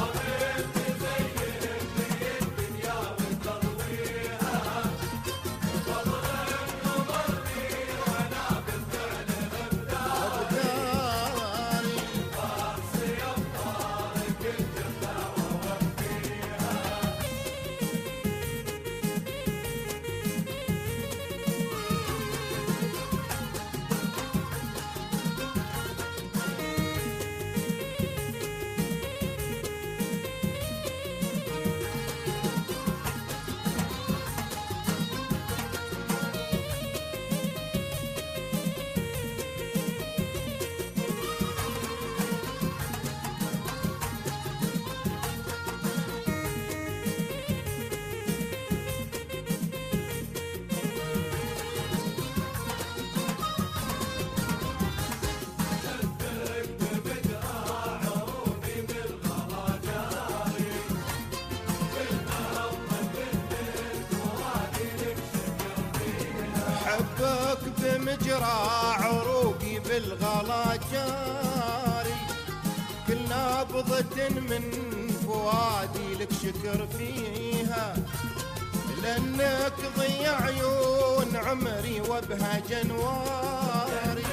بمجرى عروقي بالغلا جاري كل نبضة من فؤادي لك شكر فيها لأنك ضيع عيون عمري وبها جنواري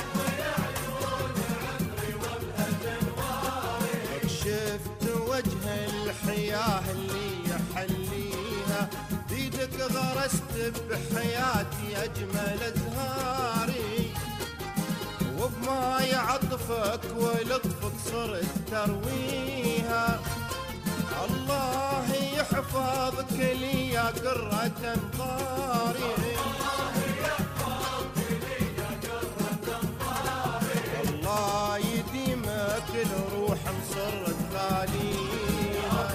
شفت وجه الحياة اللي يحليها بيدك غرست بحياتي أجمل أزهاري وبماي عطفك ولطفك صرت ترويها الله يحفظك لي يا قرة أنظاري الله يديمك الروح مصرت غاليها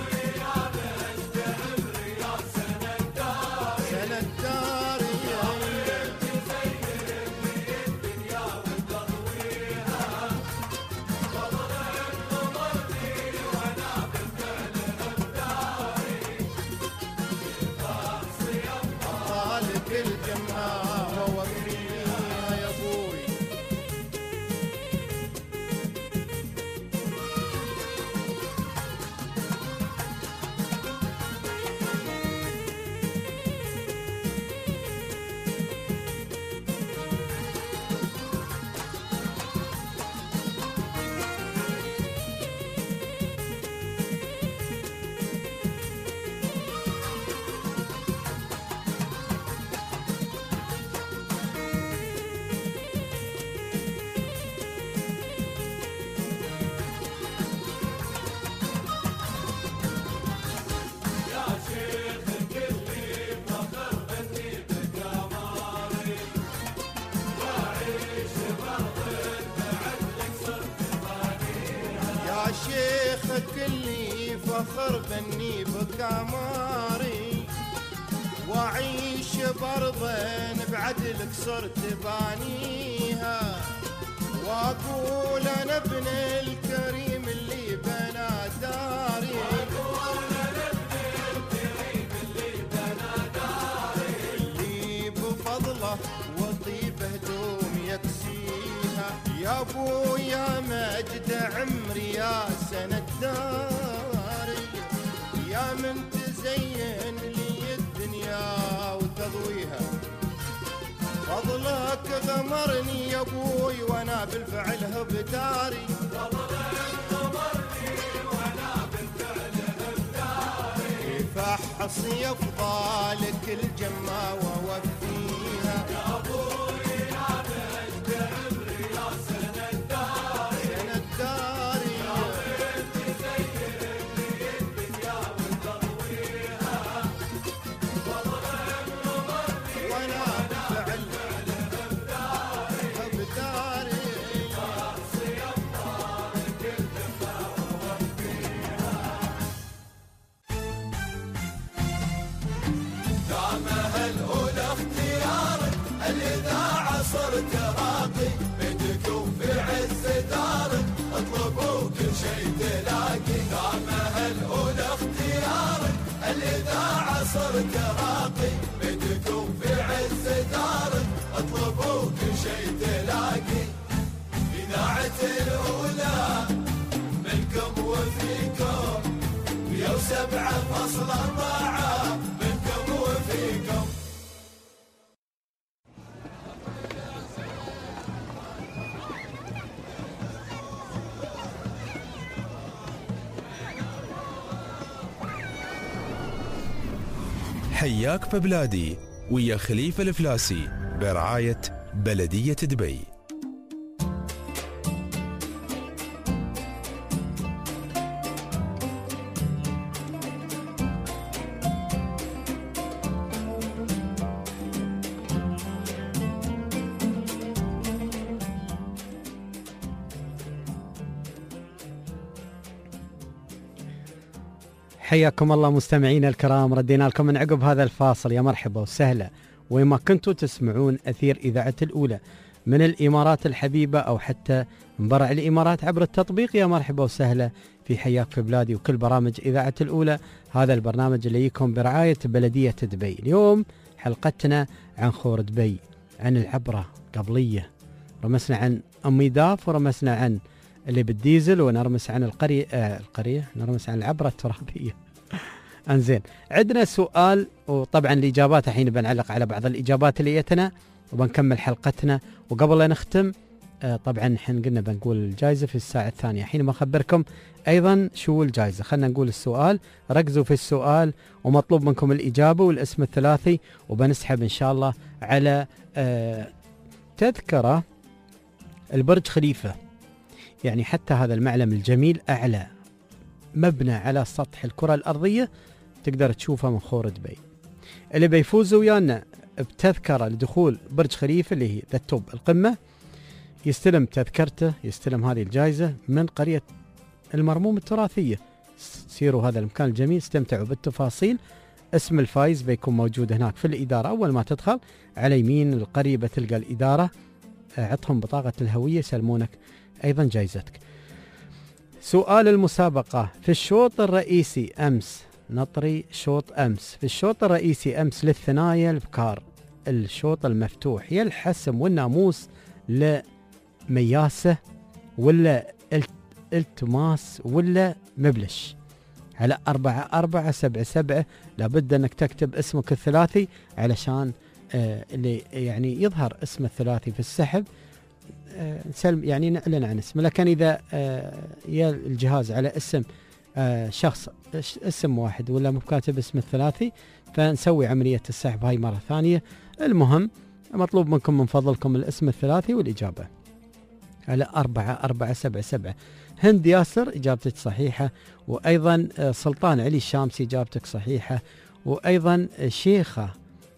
كلي فخر بني بكاماري وعيش برضا بعدلك صرت بانيها واقول انا ابن الكريم اللي بنى داري اللي بفضله وطيب هدوم يكسيها يا ابويا مجد عمري يا سند داري يا من تزين لي الدنيا وتضويها فضلك غمرني يا ابوي وانا بالفعل هبداري فحص يفضالك الجمة ووفيها يا ابوي يا مجد عمري يا سند داري سند داري يا بنت زين لي الدنيا وتضويها فضلك غمرني وانا بالفعل هبداري فحص يفضالك سبعة فاصلة أربعة منكم وفيكم. حياك في بلادي ويا خليفة الفلاسي برعاية بلدية دبي. حياكم الله مستمعينا الكرام، ردينا لكم من عقب هذا الفاصل. يا مرحبا وسهلا وين ما كنتوا تسمعون أثير إذاعة الأولى من الإمارات الحبيبة أو حتى من برع الإمارات عبر التطبيق. يا مرحبا وسهلا في حياك في بلادي وكل برامج إذاعة الأولى. هذا البرنامج اللي يكون برعاية بلدية دبي. اليوم حلقتنا عن خور دبي، عن العبرة قبلية، رمسنا عن أمي داف ورمسنا عن اللي بالديزل ونرمس عن القرية آه القرية نرمس عن العبرة التراثية. انزين، عندنا سؤال وطبعا الإجابات الحين بنعلق على بعض الإجابات اللي جتنا وبنكمل حلقتنا. وقبل لا نختم آه طبعا الحين قلنا بنقول الجائزة في الساعة الثانية. حين ما أخبركم أيضا شو الجائزة، خلنا نقول السؤال، ركزوا في السؤال ومطلوب منكم الإجابة والاسم الثلاثي، وبنسحب إن شاء الله على آه تذكرة البرج خليفة. يعني حتى هذا المعلم الجميل أعلى مبنى على سطح الكرة الأرضية تقدر تشوفه من خور دبي. اللي بيفوز ويانا بتذكرة لدخول برج خليفة اللي هي ذا توب القمة يستلم تذكرته، يستلم هذه الجائزة من قرية المرموم التراثية. سيروا هذا المكان الجميل، استمتعوا بالتفاصيل. اسم الفايز بيكون موجود هناك في الإدارة. أول ما تدخل على يمين القرية بتلقى الإدارة، عطهم بطاقة الهوية يسلمونك أيضا جائزتك. سؤال المسابقة في الشوط الرئيسي أمس، نطري شوط أمس، في الشوط الرئيسي أمس للثنايا البكار الشوط المفتوح يا الحسم والناموس لمياسة ولا التماس ولا مبلش؟ على أربعة أربعة سبعة سبعة لابد أنك تكتب اسمك الثلاثي علشان آه اللي يعني يظهر اسم الثلاثي في السحب آه سلم، يعني نعلن عن اسمه. لكن إذا آه يا الجهاز على اسم آه شخص اسم واحد ولا مو كاتب اسم الثلاثي فنسوي عملية السحب هاي مرة ثانية. المهم مطلوب منكم من فضلكم الاسم الثلاثي والإجابة على أربعة أربعة سبعة سبعة. هند ياسر إجابتك صحيحة، وأيضا سلطان علي الشامسي إجابتك صحيحة، وأيضا شيخة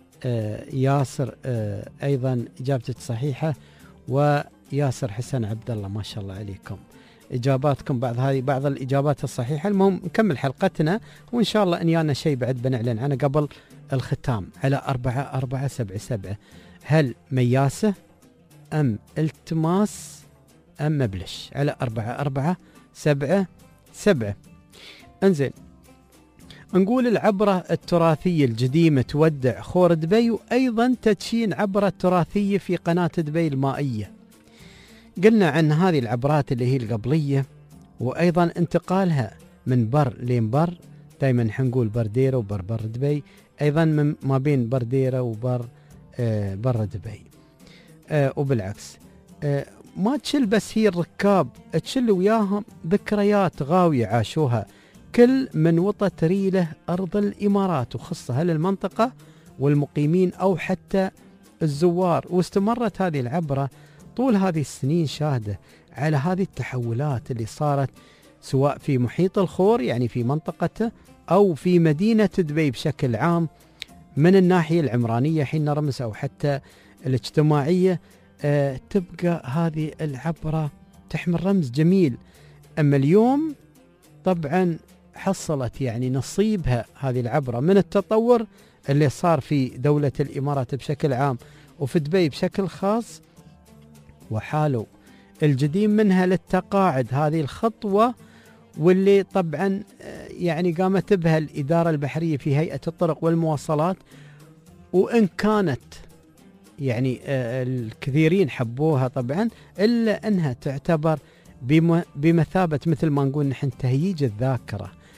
ياسر أيضا إجابتك صحيحة، وياسر حسن عبد الله. ما شاء الله عليكم إجاباتكم بعض هذه بعض الإجابات الصحيحة. المهم نكمل حلقتنا وإن شاء الله إن يانا شيء بعد بنعلن عنه قبل الختام. على أربعة أربعة سبعة سبعة هل مياسة أم التماس أم مبلش؟ على أربعة أربعة سبعة سبعة. انزين، نقول العبرة التراثية القديمة تودع خور دبي، وأيضا تدشين عبرة تراثية في قناة دبي المائية. قلنا عن هذه العبرات اللي هي القبلية، وأيضا انتقالها من بر لين بر. دايما حنقول برديرة وبر بر دبي، أيضا من ما بين برديرة وبر آه بر دبي آه وبالعكس. آه ما تشل بس هي الركاب، تشل وياهم ذكريات غاوية عاشوها كل من وطت ريله أرض الإمارات، وخصها للمنطقة والمقيمين أو حتى الزوار. واستمرت هذه العبرة طول هذه السنين شاهدة على هذه التحولات اللي صارت سواء في محيط الخور يعني في منطقته أو في مدينة دبي بشكل عام، من الناحية العمرانية حين نرمز أو حتى الاجتماعية. آه تبقى هذه العبرة تحمل رمز جميل. أما اليوم طبعا حصلت يعني نصيبها هذه العبرة من التطور اللي صار في دولة الإمارات بشكل عام وفي دبي بشكل خاص، وحالوا الجديد منها للتقاعد. هذه الخطوة واللي طبعا يعني قامت بها الإدارة البحرية في هيئة الطرق والمواصلات، وإن كانت يعني الكثيرين حبوها طبعا، إلا أنها تعتبر بمثابة مثل ما نقول نحن تهييج الذاكرة.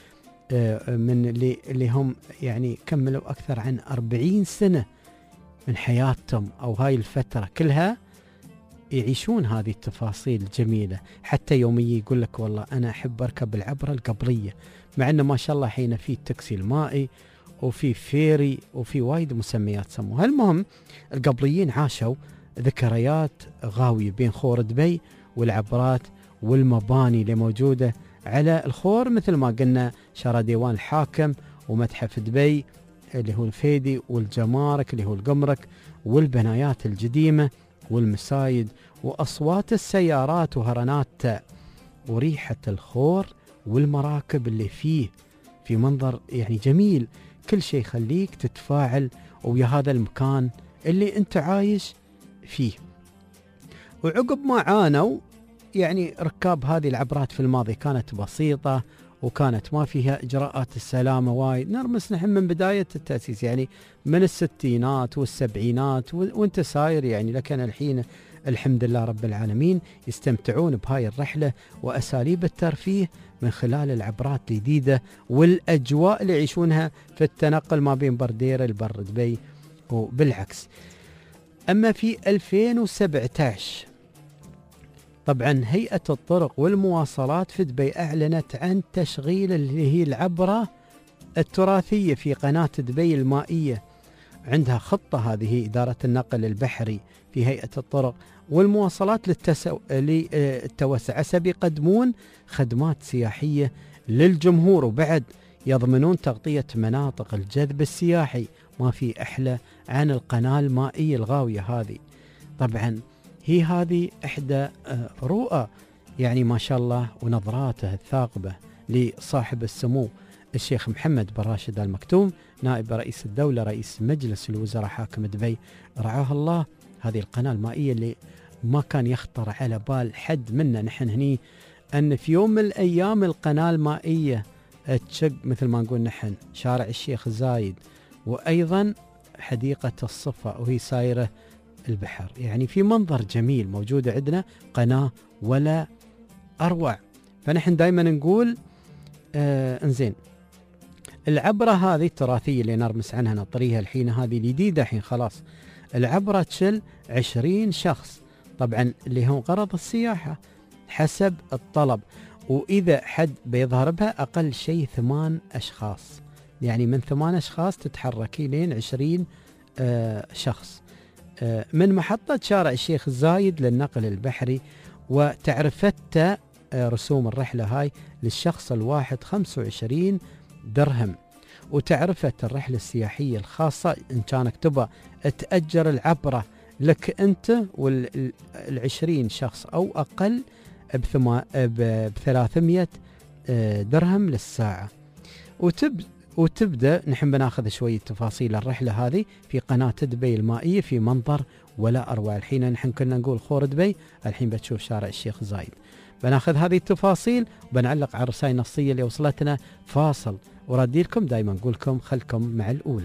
من اللي, اللي هم يعني كملوا أكثر عن أربعين سنة من حياتهم أو هاي الفترة كلها يعيشون هذه التفاصيل الجميلة. حتى يوميا يقول لك والله أنا أحب أركب العبرة القبرية، مع أنه ما شاء الله حين في التاكسي المائي وفي فيري وفي وايد مسميات سموها. المهم القبريين عاشوا ذكريات غاوية بين خور دبي والعبرات والمباني اللي موجودة على الخور، مثل ما قلنا شارع ديوان الحاكم ومتحف دبي اللي هو الفيدي والجمارك اللي هو القمرك والبنايات القديمة والمسايد وأصوات السيارات وهرنات وريحة الخور والمراكب اللي فيه، في منظر يعني جميل. كل شيء يخليك تتفاعل ويا هذا المكان اللي انت عايش فيه. وعقب ما عانوا يعني ركاب هذه العبرات في الماضي كانت بسيطة وكانت ما فيها إجراءات السلامة وايد. نرمس نحن من بداية التأسيس يعني من الستينات والسبعينات وانت ساير يعني، لكن الحين الحمد لله رب العالمين يستمتعون بهاي الرحلة وأساليب الترفيه من خلال العبرات الجديدة والأجواء اللي يعيشونها في التنقل ما بين برديرة لبر دبي وبالعكس. أما في ألفين وسبعة عشر طبعا هيئة الطرق والمواصلات في دبي أعلنت عن تشغيل اللي هي العبرة التراثية في قناة دبي المائية. عندها خطة هذه إدارة النقل البحري في هيئة الطرق والمواصلات للتسو... للتوسع عسب يقدمون خدمات سياحية للجمهور، وبعد يضمنون تغطية مناطق الجذب السياحي. ما في أحلى عن القناة المائية الغاوية هذه. طبعا هي هذه إحدى رؤى يعني ما شاء الله ونظراته الثاقبة لصاحب السمو الشيخ محمد بن راشد آل مكتوم نائب رئيس الدولة رئيس مجلس الوزراء حاكم دبي رعاه الله. هذه القناة المائية اللي ما كان يخطر على بال حد منا نحن هني أن في يوم من الأيام القناة المائية تشق مثل ما نقول نحن شارع الشيخ زايد وأيضا حديقة الصفا وهي سايرة البحر. يعني في منظر جميل موجودة عندنا قناة ولا أروع. فنحن دايما نقول آه انزين العبرة هذه التراثية اللي نرمس عنها نطريها الحين هذه الجديدة الحين خلاص العبرة تشل عشرين شخص، طبعا اللي هم غرض السياحة حسب الطلب، وإذا حد بيظهر بها أقل شيء ثمان أشخاص، يعني من ثمان أشخاص تتحركي لين عشرين آه شخص آه من محطة شارع الشيخ زايد للنقل البحري. وتعرفت آه رسوم الرحلة هاي للشخص الواحد خمسة وعشرين درهم، وتعرفت الرحلة السياحية الخاصة إن كانك تبى تأجر العبرة لك أنت والعشرين شخص أو أقل بثلاثمية درهم للساعة. وتب وتبدأ نحن بناخذ شوية تفاصيل الرحلة هذه في قناة دبي المائية في منظر ولا أروع. الحين نحن كنا نقول خور دبي، الحين بتشوف شارع الشيخ زايد. بناخذ هذه التفاصيل وبنعلق على الرسائل النصية اللي وصلتنا. فاصل وردي لكم دايما نقول لكم خلكم مع الأولى.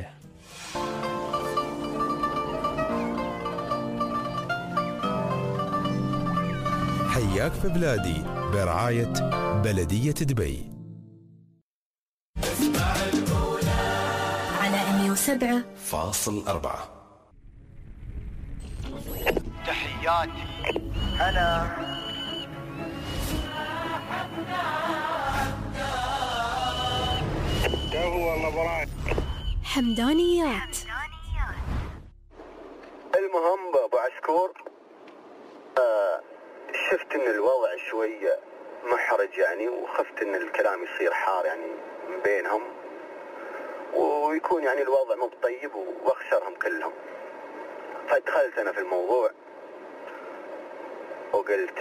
حياك في بلادي برعاية بلدية دبي. اسمع الأولى على مئة وسبعة فاصل أربعة. تحياتي هلا هو مباراه حمدانيات. المهم ابو عسكور آه شفت ان الوضع شويه محرج يعني، وخفت ان الكلام يصير حار يعني من بينهم ويكون يعني الوضع مو طيب واخسرهم كلهم. فدخلت انا في الموضوع وقلت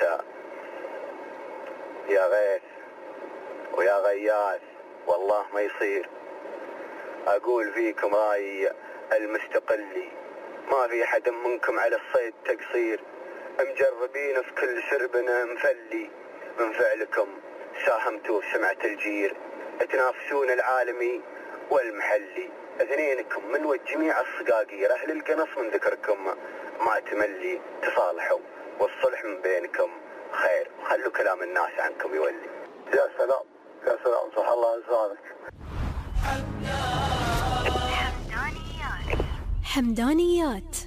يا غيث ويا غياث والله ما يصير. اقول فيكم راي المستقلي، ما في حد منكم على الصيد تقصير، مجربين في كل شربنا مفلي، من فعلكم ساهمتوا في سمعة الجير، تنافسون العالمي والمحلي، اثنينكم من وجميع الصقاقير، اهل القنص من ذكركم ما تملي، تصالحوا والصلح من بينكم خير، وخلوا كلام الناس عنكم يولي. يا سلام يا سلام صح الله لسانك. حمدانيات.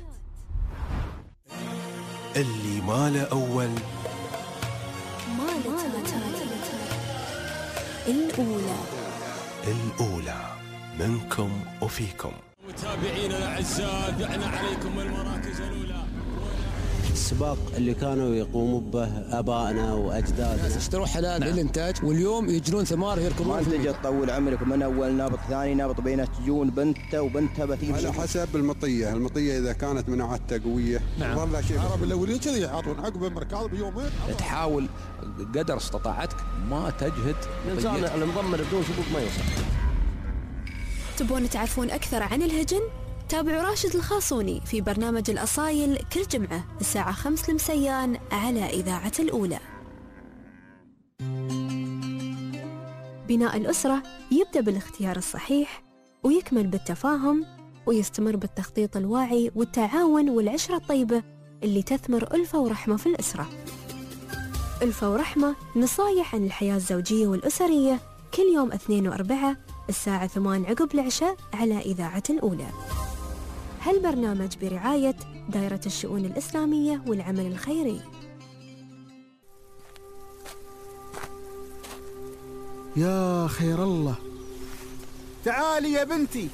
اللي ما له أول ما له تالي. الأولى الأولى منكم وفيكم. متابعينا الأعزاء دعنا عليكم المراكز الأولى. السباق اللي كانوا يقوموا به ابائنا واجدادنا، ناس اشتروا حلال نعم. للانتاج، واليوم يجرون ثمار يركبون. ما تجي تطول عمرك من اول نابط ثاني نابط بينه تجون بنته وبنتها بتيجي على حسب المطيه، المطيه اذا كانت مناعتها قويه نعم. والله شيء العرب الاولين كذا يحطون عقب المركاض بيومين. تحاول قدر استطاعتك ما تجهد. الانسان المضمر بدون سبوق ما يوصل. تبون تعرفون اكثر عن الهجن؟ تابعوا راشد الخاصوني في برنامج الأصايل كل جمعة الساعة خمس المسيان على إذاعة الأولى. بناء الأسرة يبدأ بالاختيار الصحيح ويكمل بالتفاهم ويستمر بالتخطيط الواعي والتعاون والعشرة الطيبة اللي تثمر ألفة ورحمة في الأسرة. ألفة ورحمة نصايح عن الحياة الزوجية والأسرية كل يوم اثنين وأربعة الساعة ثمان عقب العشاء على إذاعة الأولى. هالبرنامج برعاية دائرة الشؤون الإسلامية والعمل الخيري. يا خير الله، تعالي يا بنتي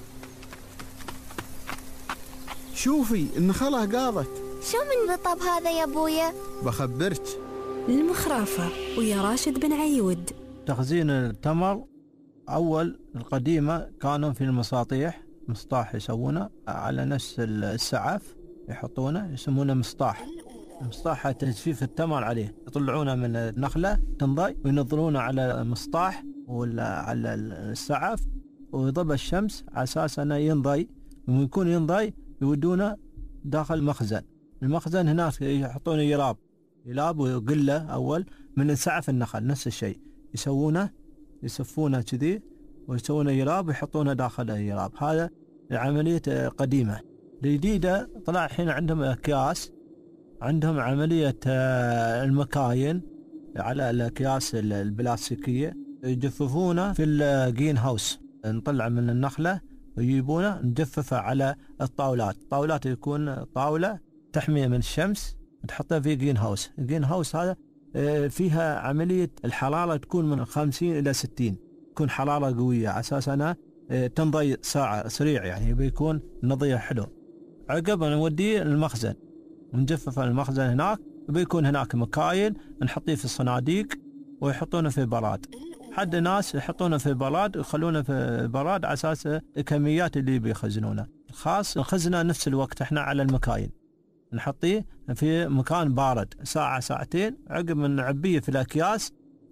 شوفي النخلة قاضت. شو من رطب هذا يا ابويا؟ بخبرك. المخرافة ويا راشد بن عيود. تخزين التمر أول القديمة كانوا في المساطيح، مسطاح يسوونه على نفس السعف يحطونه يسمونه مسطاح. مسطاح تجفيف التمر عليه، يطلعونه من النخلة تنضي وينظرونه على مسطاح ولا على السعف ويضرب الشمس على أساس أنه ينضي، ويكون ينضي يودونه داخل مخزن. المخزن هناك يحطونه يلاب يلاب وقلة أول من سعف النخل، نفس الشيء يسوونه يسفونه كذي ويسوونه يلاب ويحطونه داخل اليلاب. هذا العملية قديمة. الجديدة طلع الحين عندهم أكياس، عندهم عملية المكاين على الأكياس البلاستيكية يجففونه في الجين هاوس. نطلع من النخلة ويجيبونه نجففه على الطاولات. الطاولات يكون طاولة تحمية من الشمس تحطها في جين هاوس. الجين هاوس هذا فيها عملية الحرارة تكون من خمسين إلى ستين، تكون حرارة قوية على أساس أنها تنضي ساعة سريع، يعني بيكون نضيه حلو. عقب نوديه المخزن نجفف المخزن هناك، بيكون هناك مكاين نحطيه في الصناديق ويحطونه في براد. حد ناس يحطونه في براد ويخلونه في براد على أساس الكميات اللي بيخزنونه. خاص نخزنه نفس الوقت احنا على المكاين، نحطيه في مكان بارد ساعة ساعتين، عقب من نعبيه في الأكياس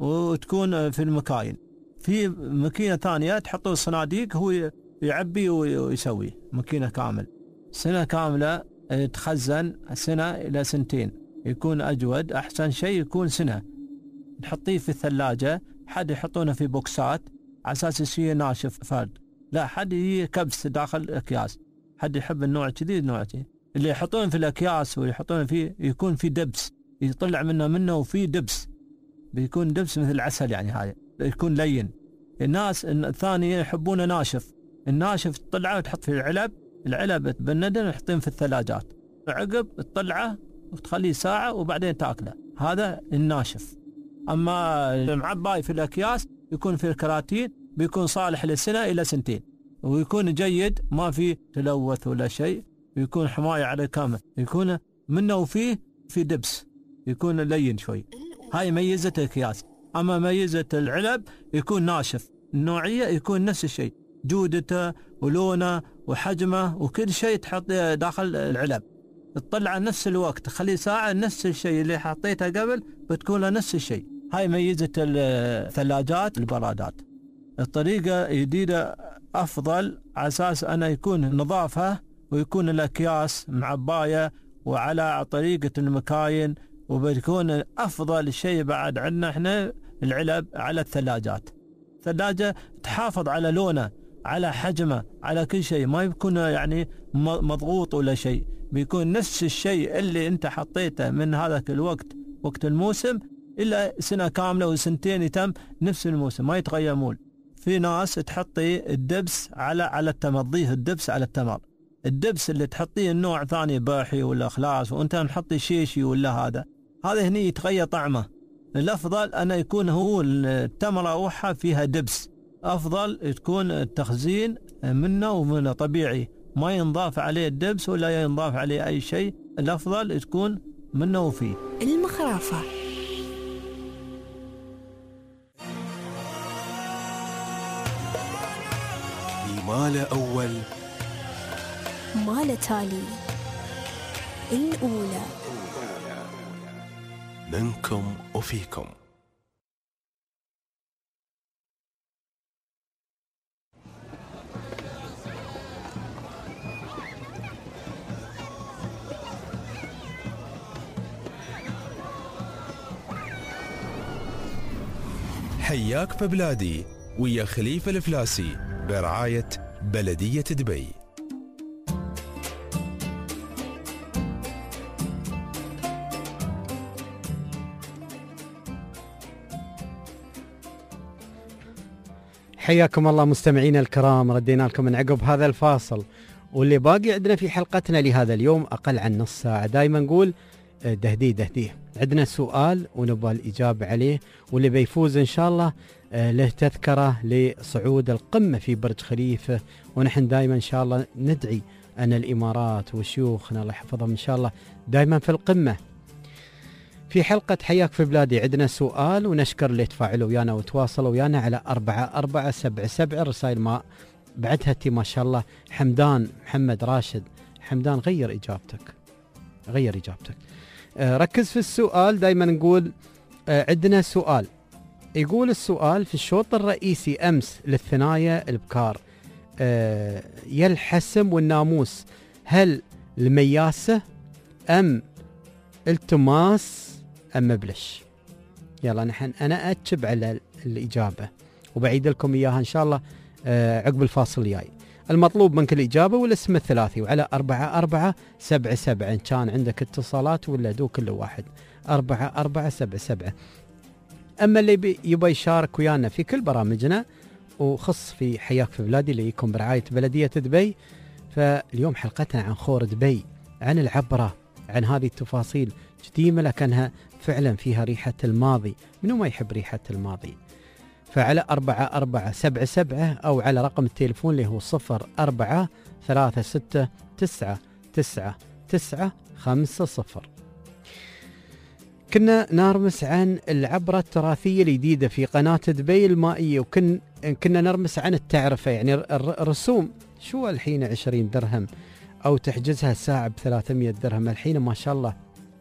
وتكون في المكاين. في ماكينة ثانية تحطوا الصناديق هو يعبي ويسوي ماكينة كامل. سنة كاملة تخزن سنة إلى سنتين، يكون أجود. أحسن شيء يكون سنة. نحطيه في الثلاجة، حد يحطونه في بوكسات على أساس يصير ناشف فرد، لا حد يكبس داخل الأكياس. حد يحب النوع كذي النوع كذي. اللي يحطون في الأكياس ويحطون فيه يكون في دبس يطلع منه منه وفي دبس، بيكون دبس مثل العسل، يعني هذا يكون لين. الناس الثانية يحبونه ناشف، الناشف تطلعه وتحط في العلب، العلب تبندن وتحطين في الثلاجات، عقب تطلعه وتخليه ساعة وبعدين تاكله. هذا الناشف. أما المعباي في الأكياس يكون في الكراتين، بيكون صالح لسنة إلى سنتين، ويكون جيد ما في تلوث ولا شيء، يكون حماية على كامل، يكون منه وفيه في دبس، يكون لين شوي. هاي ميزة الأكياس. أما ميزة العلب يكون ناشف، النوعية يكون نفس الشيء، جودته ولونه وحجمه وكل شيء تحط داخل العلب، تطلع نفس الوقت، خلي ساعة نفس الشيء اللي حطيته قبل بتكون له نفس الشيء. هاي ميزة الثلاجات البرادات. الطريقة جديدة أفضل على أساس أنه يكون نظافة ويكون الأكياس معباية وعلى طريقة المكاين، وبيكون أفضل شيء بعد عندنا إحنا العلب على الثلاجات. الثلاجة تحافظ على لونه، على حجمه، على كل شيء، ما يكون يعني مضغوط ولا شيء، بيكون نفس الشيء اللي أنت حطيته من هذاك الوقت وقت الموسم إلا سنة كاملة وسنتين يتم نفس الموسم ما يتغير مول. في ناس تحطي الدبس على على التمر، تضيف الدبس على التمر. الدبس اللي تحطيه النوع ثاني باحي ولا خلاص، وانت نحطي شيشي ولا هذا هذا هني يتغير طعمه. الأفضل أن يكون هو التمرة وحها فيها دبس، أفضل تكون التخزين منه ومنه طبيعي، ما ينضاف عليه الدبس ولا ينضاف عليه أي شيء، الأفضل تكون منه وفيه. المخرافة مال أول مال تالي، الأولى منكم وفيكم. حياك في بلادي ويا خليفة الفلاسي برعاية بلدية دبي. حياكم الله مستمعينا الكرام، ردينا لكم من عقب هذا الفاصل، واللي باقي عندنا في حلقتنا لهذا اليوم أقل عن نص ساعة. دايما نقول دهديه دهديه، عندنا سؤال ونبغى الإجابة عليه، واللي بيفوز إن شاء الله له تذكرة لصعود القمة في برج خليفة. ونحن دايما إن شاء الله ندعي أن الإمارات وشيوخنا الله يحفظهم إن شاء الله دايما في القمة. في حلقة حياك في بلادي عندنا سؤال، ونشكر اللي تفاعلوا ويانا وتواصلوا ويانا على أربعة أربعة سبعة سبعة. رسائل ما بعدها تي ما شاء الله. حمدان محمد راشد، حمدان غير إجابتك، غير إجابتك. آه ركز في السؤال. دايما نقول آه عندنا سؤال، يقول السؤال: في الشوط الرئيسي أمس للثنايا البكار آه يا الحسم والناموس، هل المياسة أم التماس أم مبلش؟ يلا نحن أنا أكتب على الإجابة وبعيد لكم إياها إن شاء الله آه عقب الفاصل الجاي. المطلوب منك الإجابة والاسم الثلاثي، وعلى أربعة أربعة سبعة سبعة إن كان عندك اتصالات ولا دو كل واحد أربعة أربعة سبعة سبعة. أما اللي يبغى يشارك ويانا في كل برامجنا وخص في حياك في بلادي اللي يكون برعاية بلدية دبي، فاليوم حلقتنا عن خور دبي، عن العبرة، عن هذه التفاصيل قديمة لكنها فعلا فيها ريحة الماضي. منو ما يحب ريحة الماضي؟ فعلى أربعة أربعة سبعة سبعة أو على رقم التليفون اللي هو صفر أربعة ثلاثة ستة تسعة تسعة تسعة خمسة صفر. كنا نرمس عن العبرة التراثية الجديدة في قناة دبي المائية، وكن كنا نرمس عن التعرفة، يعني الرسوم شو الحين عشرين درهم أو تحجزها ساعة بثلاثمية درهم. الحين ما شاء الله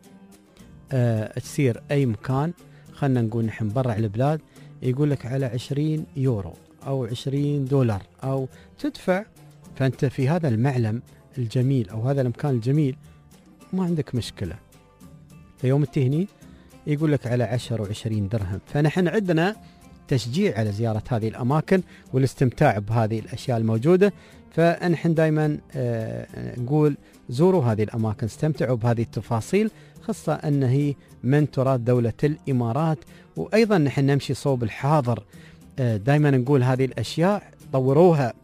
أه تصير أي مكان، خلنا نقول نحن برا البلاد يقول لك على عشرين يورو أو عشرين دولار أو تدفع، فأنت في هذا المعلم الجميل أو هذا المكان الجميل ما عندك مشكلة. في يوم التهنيد يقول لك على عشر وعشرين درهم. فنحن عندنا تشجيع على زيارة هذه الأماكن والاستمتاع بهذه الأشياء الموجودة. فنحن دائما آه نقول زوروا هذه الأماكن، استمتعوا بهذه التفاصيل، خاصة أن هي من تراث دولة الإمارات. وأيضا نحن نمشي صوب الحاضر، آه دائما نقول هذه الأشياء طوروها.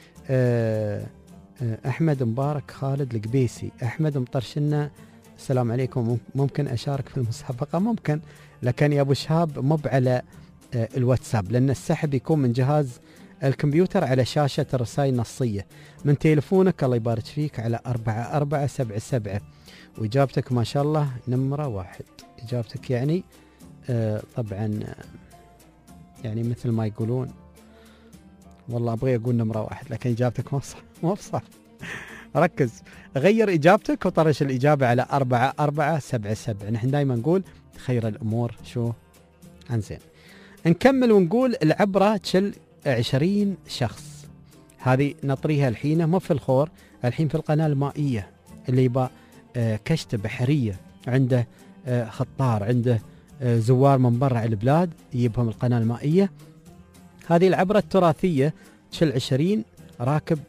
آه آه أحمد مبارك خالد القبيسي، أحمد مطرشنا السلام عليكم، ممكن أشارك في المسابقة؟ ممكن، لكن يا أبو شهاب مب على آه الواتساب، لأن السحب يكون من جهاز الكمبيوتر على شاشة الرسائل النصية من تليفونك. الله يبارك فيك على أربعة أربعة سبعة سبعة، وإجابتك ما شاء الله نمرة واحد. إجابتك يعني آه طبعا يعني مثل ما يقولون، والله أبغي أقول نمرة واحد لكن إجابتك ما صح، ما بصح. ركز، غير إجابتك وطرش الإجابة على أربعة أربعة سبعة سبعة. نحن دايما نقول خير الأمور شو انزين. نكمل ونقول العبرة تشل عشرين شخص، هذه نطريها الحين مو في الخور، الحين في القناة المائية. اللي يبغى آه كشتة بحرية، عنده آه خطار، عنده آه زوار من برا البلاد يجيبهم القناة المائية. هذه العبرة التراثية تشل عشرين راكب،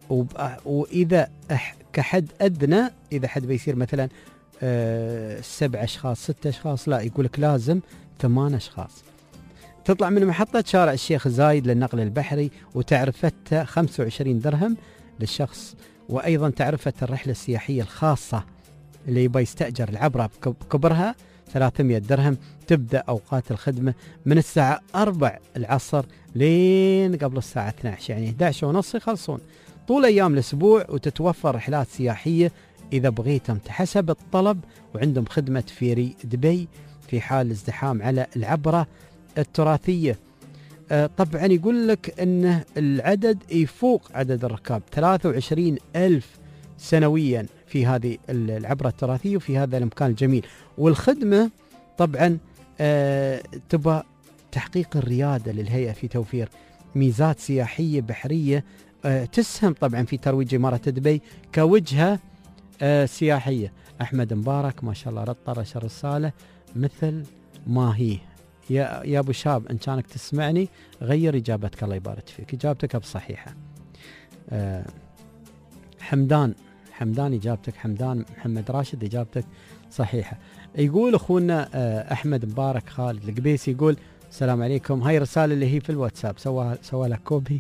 وإذا كحد أدنى إذا حد بيصير مثلا آه سبع أشخاص ستة أشخاص، لا يقولك لازم ثمان أشخاص. تطلع من محطة شارع الشيخ زايد للنقل البحري وتعرفتها خمسة وعشرين درهم للشخص، وأيضا تعرفة الرحلة السياحية الخاصة اللي يبغى يستأجر العبرة بكبرها ثلاثمئة درهم. تبدأ أوقات الخدمة من الساعة أربعة العصر لين قبل الساعة اثنتي عشرة، يعني إحدى عشر ونص يخلصون طول أيام الأسبوع. وتتوفر رحلات سياحية إذا بغيتم حسب الطلب، وعندهم خدمة فيري دبي في حال ازدحام على العبرة التراثية. آه طبعا يقول لك أن العدد يفوق عدد الركاب ثلاثة وعشرين ألف سنويا في هذه العبرة التراثية وفي هذا المكان الجميل. والخدمة طبعا آه تبى تحقيق الريادة للهيئة في توفير ميزات سياحية بحرية آه تسهم طبعا في ترويج إمارة دبي كوجهة آه سياحية. أحمد مبارك ما شاء الله رد طرش الرسالة مثل ما هي. يا يا ابو شاب ان كانك تسمعني غير اجابتك الله يبارك فيك، اجابتك بصحيحه. أه حمدان حمدان اجابتك، حمدان محمد راشد اجابتك صحيحه. يقول اخونا أه احمد مبارك خالد القبيسي يقول السلام عليكم، هاي رساله اللي هي في الواتساب سوى سوى لك كوبي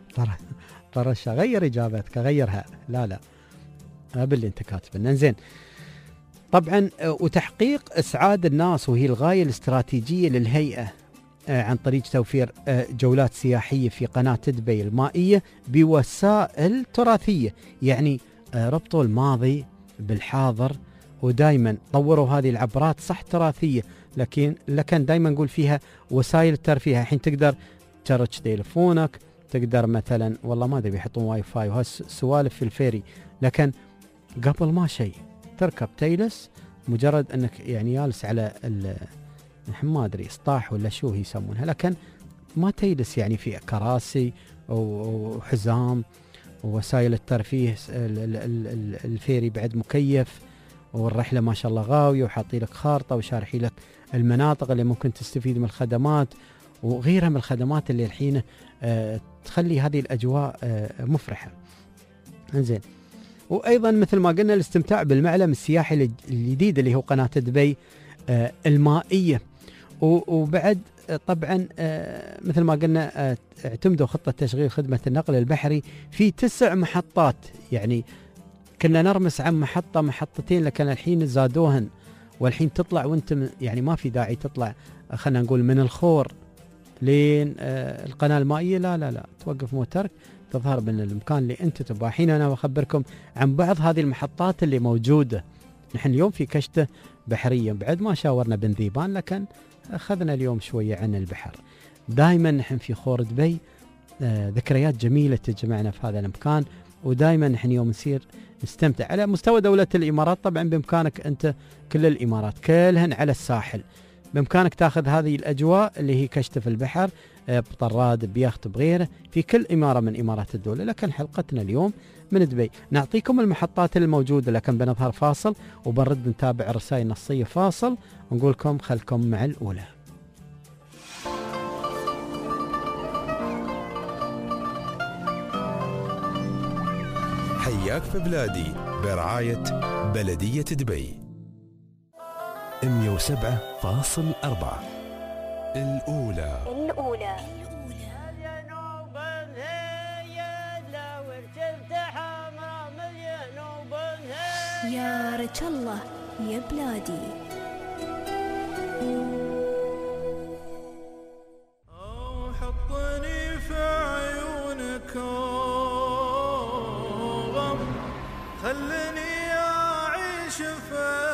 طرشها، غير اجابتك غيرها، لا لا باللي انت كاتبه. انزين طبعا وتحقيق اسعاد الناس وهي الغايه الاستراتيجيه للهيئه عن طريق توفير جولات سياحيه في قناه دبي المائيه بوسائل تراثيه، يعني ربطوا الماضي بالحاضر، ودائما طوروا هذه العبرات صح تراثيه، لكن لكن دائما نقول فيها وسائل الترفيه. الحين تقدر تشارج تليفونك، تقدر مثلا والله ما ادري بيحطون واي فاي وهالسوالف في الفيري، لكن قبل ما شيء تركب تيلس مجرد انك يعني جالس على ما ادري اسطاح ولا شو هي يسمونها، لكن ما تيلس يعني في كراسي وحزام ووسائل الترفيه. الفيري بعد مكيف، والرحله ما شاء الله غاويه، وحاطي لك خارطه وشارحي لك المناطق اللي ممكن تستفيد من الخدمات وغيرها من الخدمات اللي الحين آه تخلي هذه الاجواء آه مفرحه. انزين وايضا مثل ما قلنا الاستمتاع بالمعلم السياحي الجديد اللي هو قناه دبي آه المائيه. وبعد آه طبعا آه مثل ما قلنا آه اعتمدوا خطه تشغيل خدمه النقل البحري في تسع محطات، يعني كنا نرمس عن محطه محطتين لكن الحين زادوهن، والحين تطلع وانت يعني ما في داعي تطلع خلينا نقول من الخور لين آه القناه المائيه، لا لا لا توقف موترك تظهر من المكان اللي انت تبغاه. حين انا بخبركم عن بعض هذه المحطات اللي موجوده. نحن اليوم في كشته بحريه، بعد ما شاورنا بن ذيبان لكن اخذنا اليوم شويه عن البحر. دائما نحن في خور دبي آه ذكريات جميله تجمعنا في هذا المكان، ودائما نحن يوم نسير نستمتع. على مستوى دوله الامارات طبعا بامكانك انت كل الامارات كلهن على الساحل، بامكانك تاخذ هذه الاجواء اللي هي كشته في البحر بطراد بيخت بغيره في كل اماره من امارات الدوله. لكن حلقتنا اليوم من دبي نعطيكم المحطات الموجوده، لكن بنظهر فاصل وبنرد نتابع الرسائل النصيه فاصل ونقول لكم خلكم مع الاولى. حياك في بلادي برعايه بلديه دبي. مئة وسبعة فاصل أربعة الأولى الأولى يا رجل الله يا بلادي. حطني في عيونك غم، خلني أعيش في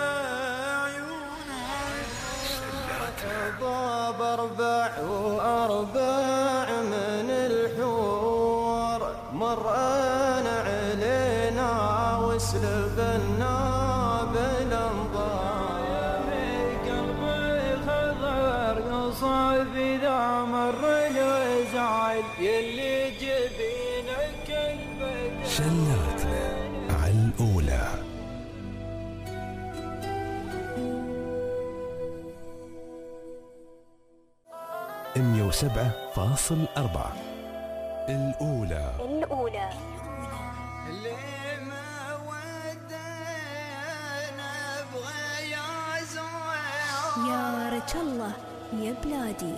ضاب أربع وأربع من الحور، مرأنا علينا وسلبنا بالانظار، من قلبي خضر قصف إذا مر الوزعل يلي جبينك البدر. شلاتنا على الأولى. مئة وسبعة فاصل أربعة الأولى الأولى اللي ما ودنا نبغى يا زوال يا رجل الله يا بلادي.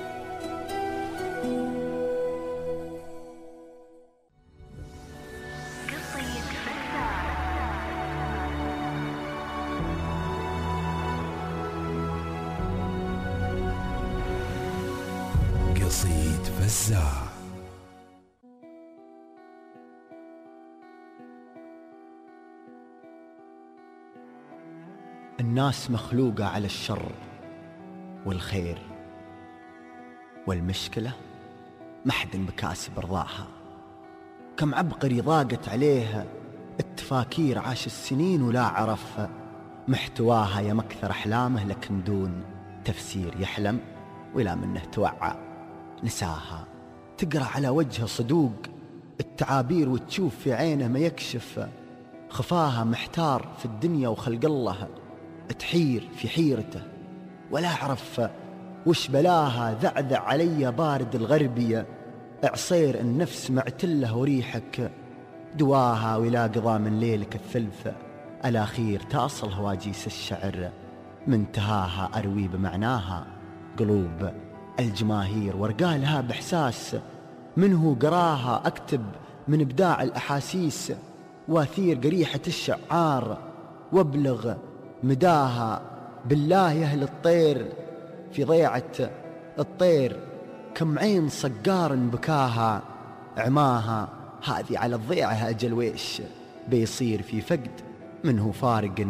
قصيد فزاع. الناس مخلوقة على الشر والخير، والمشكلة ما حد بكاسب رضاها. كم عبقري ضاقت عليها التفاكير، عاش السنين ولا عرف محتواها. يا مكثر أحلامه لكن دون تفسير، يحلم ولا منه توعى نساها. تقرأ على وجهه صدوق التعابير، وتشوف في عينه ما يكشف خفاها. محتار في الدنيا وخلق الله، تحير في حيرته ولا أعرف وش بلاها. ذعذع علي بارد الغربية، عصير النفس معتله وريحك دواها. ولا قضى من ليلك الثلث الأخير، تأصل هواجيس الشعر منتهاها. أروي بمعناها قلوب الجماهير، وارقالها بإحساس منه قراها. أكتب من إبداع الأحاسيس، واثير قريحة الشعار وابلغ مداها. بالله يا أهل الطير في ضيعة الطير، كم عين صقار بكاها عماها. هذه على الضيعة أجل ويش بيصير في فقد منه فارق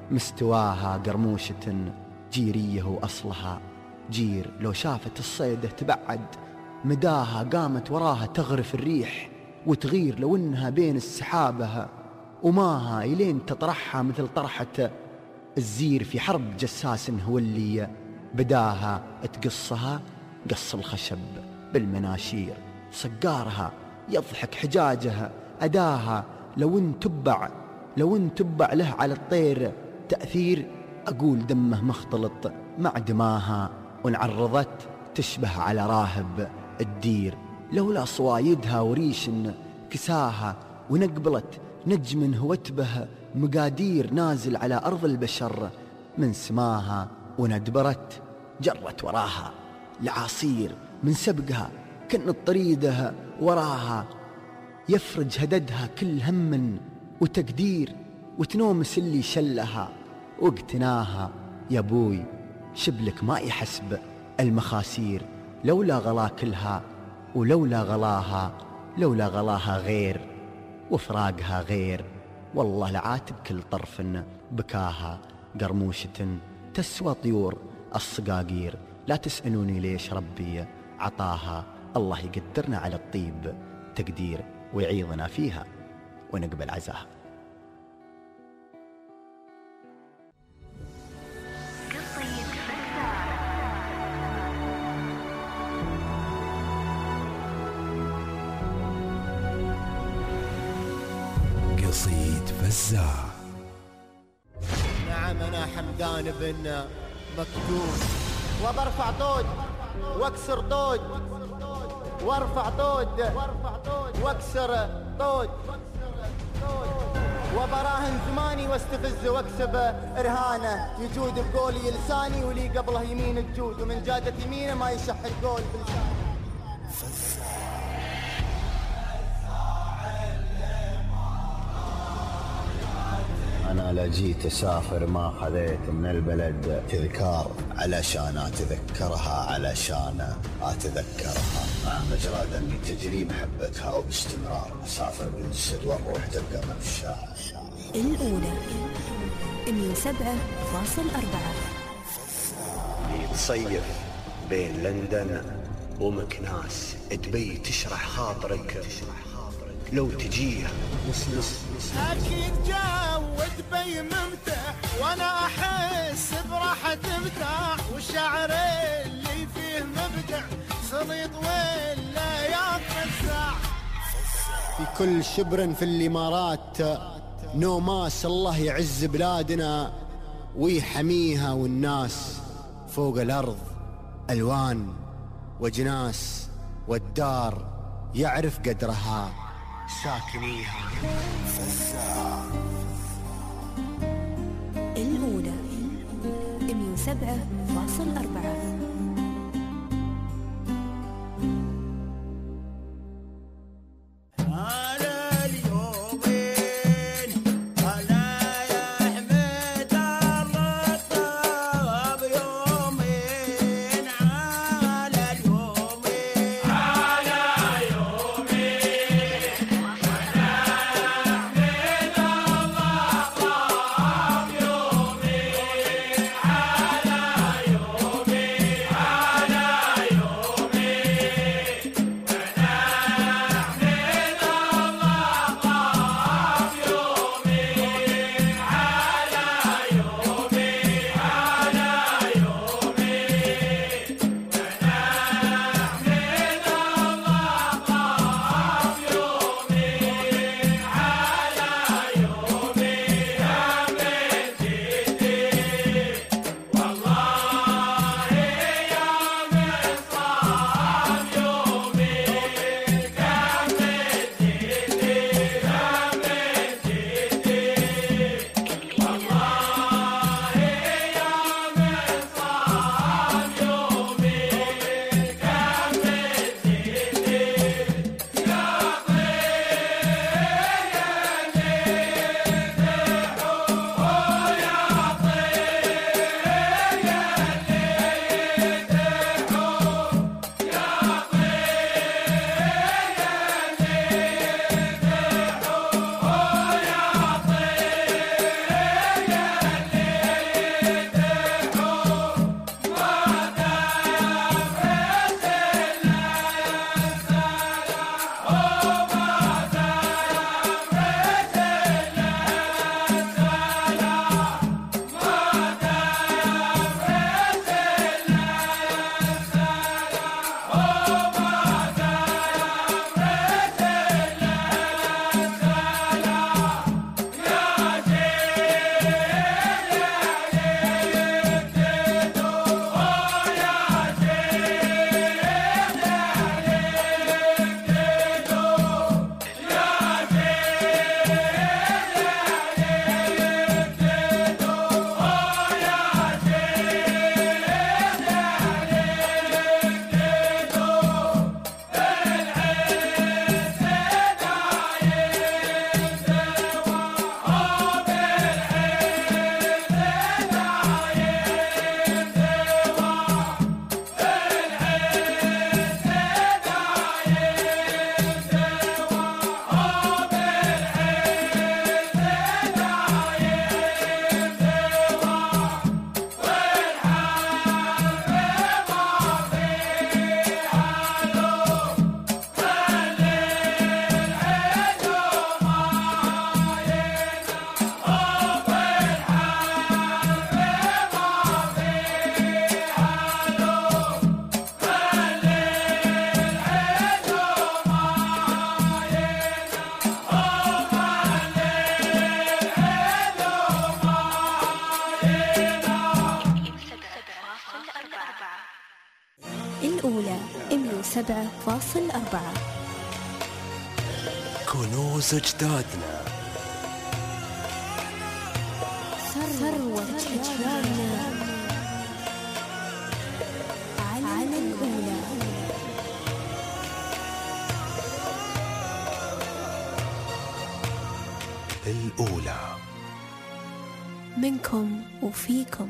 مستواها. قرموشة جيريه وأصلها جير، لو شافت الصيدة تبعد مداها. قامت وراها تغرف الريح وتغير، لو إنها بين السحابها وماها. إلين تطرحها مثل طرحة الزير في حرب جساس هو اللي بداها. تقصها قص الخشب بالمناشير، صقارها يضحك حجاجها أداها. لو ان تبع لو ان تبع له على الطير تأثير، أقول دمه مختلط مع دماها. وانعرضت تشبه على راهب الدير، لولا صوايدها وريش كساها. ونقبلت نجم هوتبه مقادير، نازل على أرض البشر من سماها. وندبرت جرت وراها العاصير من سبقها، كن الطريدها وراها. يفرج هددها كل هم وتقدير، وتنومس اللي شلها واقتناها. يا بوي شبلك ما يحسب المخاسير، لولا غلا كلها ولولا غلاها. لولا غلاها غير وفراقها غير، والله لعاتب كل طرف بكاها. قرموشة تسوى طيور الصقاقير، لا تسألوني ليش ربي عطاها. الله يقدرنا على الطيب تقدير، ويعيضنا فيها ونقبل عزاها. قصيد فزاع. نعم أنا حمدان بن مكتوم، وبرفع طود واكسر طود، وارفع طود واكسر طود، وبراهن زماني واستفز واكسب رهانه. يجود بقولي لساني ولي قبله يمين الجود، ومن جادت يمينه ما يشح القول بلسانه. أنا لجيت أسافر ما خذيت من البلد تذكار، علشان أتذكرها علشان أتذكرها. مع مجرى دمي تجري محبتها وباستمرار، أسافر بالجسد والروح تبقى مفشاها. الأولى مية وسبعة فاصل أربعة. تصيف بين لندن ومكناس، دبي تشرح خاطرك لو تجيها. أكيد جو دبي ممتع، وأنا أحس براحة مرتاح، والشعر اللي فيه مبدع، سليط ولا يقفزع. في كل شبر في الإمارات نوماس، الله يعز بلادنا ويحميها، والناس فوق الأرض ألوان وجناس، والدار يعرف قدرها ساكنيها. الأولى مية سبعة فاصل أربعة. الأولى مية وسبعة فاصل أربعة. كنوز أجدادنا، ثروة أجدادنا على الأولى. الأولى منكم وفيكم.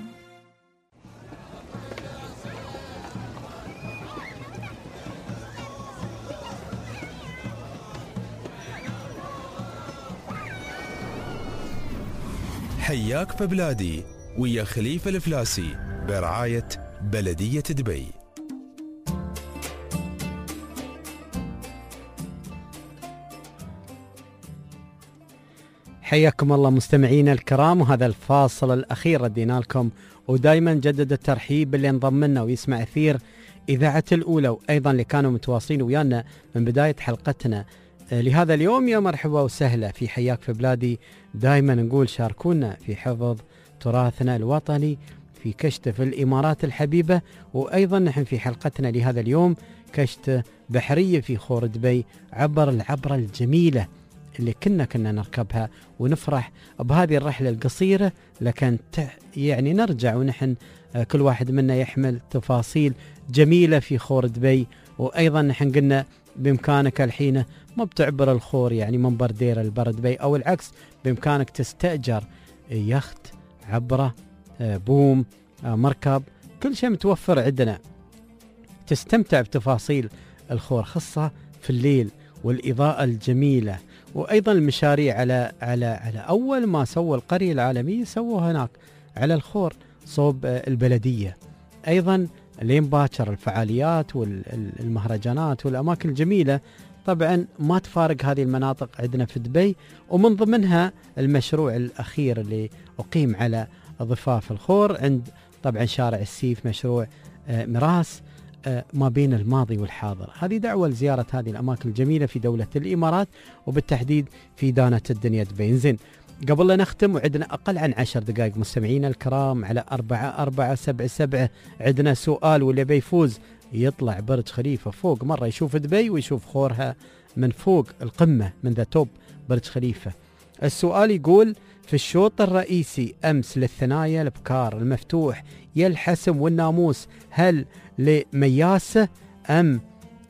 حياك في بلادي ويا خليفة الفلاسي برعاية بلدية دبي. حياكم الله مستمعينا الكرام، وهذا الفاصل الأخير ردينا لكم، ودائما جدد الترحيب اللي انضم لنا ويسمع أثير إذاعة الأولى، وأيضا اللي كانوا متواصلين ويانا من بداية حلقتنا لهذا اليوم. يا مرحبا وسهلا في حياك في بلادي. دائما نقول شاركونا في حفظ تراثنا الوطني، في كشته في الإمارات الحبيبة، وأيضا نحن في حلقتنا لهذا اليوم كشته بحرية في خور دبي عبر العبرة الجميلة اللي كنا كنا نركبها ونفرح بهذه الرحلة القصيرة، لكن يعني نرجع ونحن كل واحد منا يحمل تفاصيل جميلة في خور دبي. وأيضا نحن قلنا بإمكانك الحين ما بتعبر الخور يعني من بردير البر دبي، أو العكس بإمكانك تستأجر يخت، عبرة، بوم، مركب، كل شيء متوفر عندنا. تستمتع بتفاصيل الخور خاصة في الليل والإضاءة الجميلة. وأيضا المشاريع على على على أول ما سووا القرية العالمية سووا هناك على الخور صوب البلدية. أيضا لين باكر الفعاليات والمهرجانات والأماكن الجميلة طبعا ما تفارق هذه المناطق عندنا في دبي. ومن ضمنها المشروع الأخير اللي أقيم على ضفاف الخور عند طبعا شارع السيف، مشروع مراس ما بين الماضي والحاضر. هذه دعوة لزيارة هذه الأماكن الجميلة في دولة الإمارات وبالتحديد في دانة الدنيا دبي. زين، قبل لا نختم وعندنا أقل عن عشر دقائق مستمعينا الكرام على أربعة أربعة سبعة سبعة عندنا سؤال، واللي بيفوز يطلع برج خليفة فوق مرة يشوف دبي ويشوف خورها من فوق القمة من ذا توب برج خليفة. السؤال يقول: في الشوط الرئيسي أمس للثنايا البكار المفتوح يا الحسم والناموس، هل لمياسة أم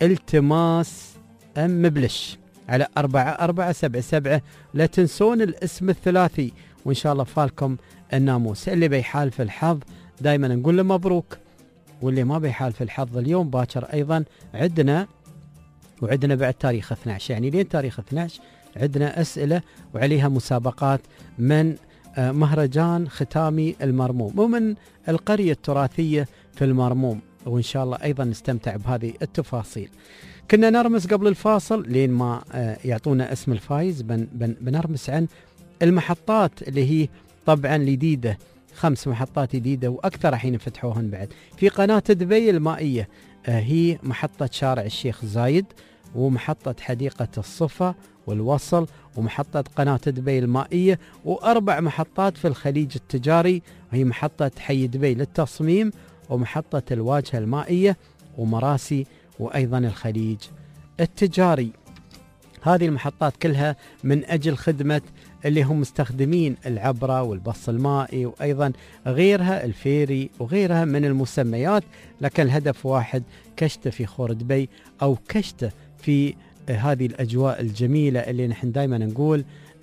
التماس أم مبلش؟ على أربعة أربعة سبعة سبعة. لا تنسون الاسم الثلاثي، وإن شاء الله فالكم الناموس. اللي بيحال في الحظ دايما نقول له مبروك، واللي ما بيحال في الحظ اليوم باكر أيضا عندنا، وعندنا بعد تاريخ اثني عشر، يعني لين تاريخ اثني عشر عندنا أسئلة وعليها مسابقات من مهرجان ختامي المرموم ومن القرية التراثية في المرموم، وإن شاء الله أيضا نستمتع بهذه التفاصيل. كنا نرمز قبل الفاصل لين ما يعطونا اسم الفايز بن بن بنرمز عن المحطات اللي هي طبعا جديدة، خمس محطات جديدة وأكثر الحين يفتحوهن بعد في قناة دبي المائية. هي محطة شارع الشيخ زايد، ومحطة حديقة الصفا والوصل، ومحطة قناة دبي المائية، وأربع محطات في الخليج التجاري، وهي محطة حي دبي للتصميم، ومحطة الواجهة المائية، ومراسي، وأيضا الخليج التجاري. هذه المحطات كلها من أجل خدمة اللي هم مستخدمين العبرة والبص المائي، وأيضا غيرها الفيري وغيرها من المسميات، لكن الهدف واحد: كشته في خور دبي أو كشته في هذه الأجواء الجميلة اللي نحن دائما نقول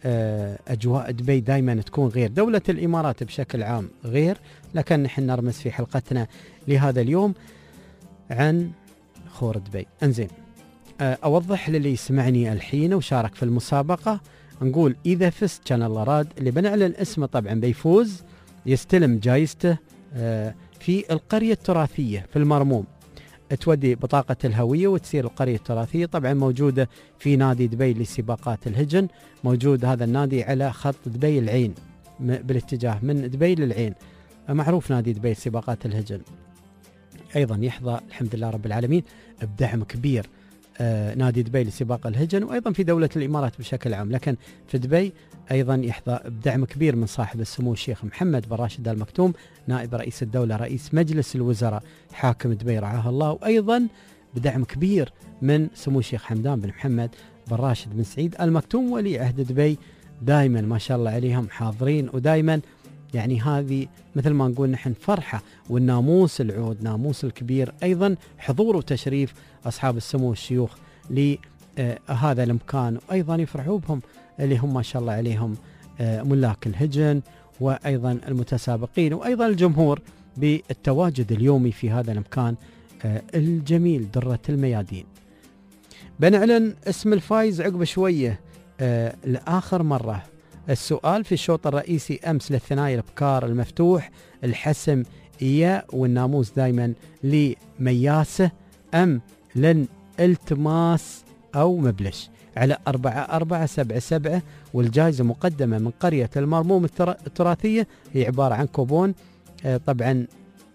أجواء دبي دائما تكون غير. دولة الإمارات بشكل عام غير، لكن نحن نرمز في حلقتنا لهذا اليوم عن خور دبي. انزين، أوضح للي يسمعني الحين وشارك في المسابقة، نقول إذا فزت كان الله راد، اللي بنعلن اسمه طبعا بيفوز يستلم جايزته في القرية التراثية في المرموم. تودي بطاقة الهوية وتصير القرية التراثية، طبعا موجودة في نادي دبي لسباقات الهجن، موجود هذا النادي على خط دبي العين بالاتجاه من دبي للعين، معروف نادي دبي لسباقات الهجن. أيضا يحظى الحمد لله رب العالمين بدعم كبير آه نادي دبي لسباق الهجن، وأيضا في دولة الإمارات بشكل عام، لكن في دبي أيضا يحظى بدعم كبير من صاحب السمو الشيخ محمد بن راشد آل مكتوم نائب رئيس الدولة رئيس مجلس الوزراء حاكم دبي رعاه الله، وأيضا بدعم كبير من سمو الشيخ حمدان بن محمد بن راشد بن سعيد آل مكتوم ولي عهد دبي. دائما ما شاء الله عليهم حاضرين، ودائما يعني هذه مثل ما نقول نحن فرحة، والناموس العود ناموس الكبير أيضا حضور وتشريف أصحاب السمو الشيوخ لهذا المكان، وأيضا يفرحوا بهم اللي هم ما شاء الله عليهم ملاك الهجن وأيضا المتسابقين، وأيضا الجمهور بالتواجد اليومي في هذا المكان الجميل درة الميادين. بنعلن اسم الفايز عقب شوية لآخر مرة. السؤال: في الشوط الرئيسي أمس للثنايا البكار المفتوح الحسم إياه والناموس دايما لمياسة أم لن التماس أو مبلش؟ على أربعة أربعة سبعة سبعة. والجائزة مقدمة من قرية المرموم التراثية، هي عبارة عن كوبون طبعا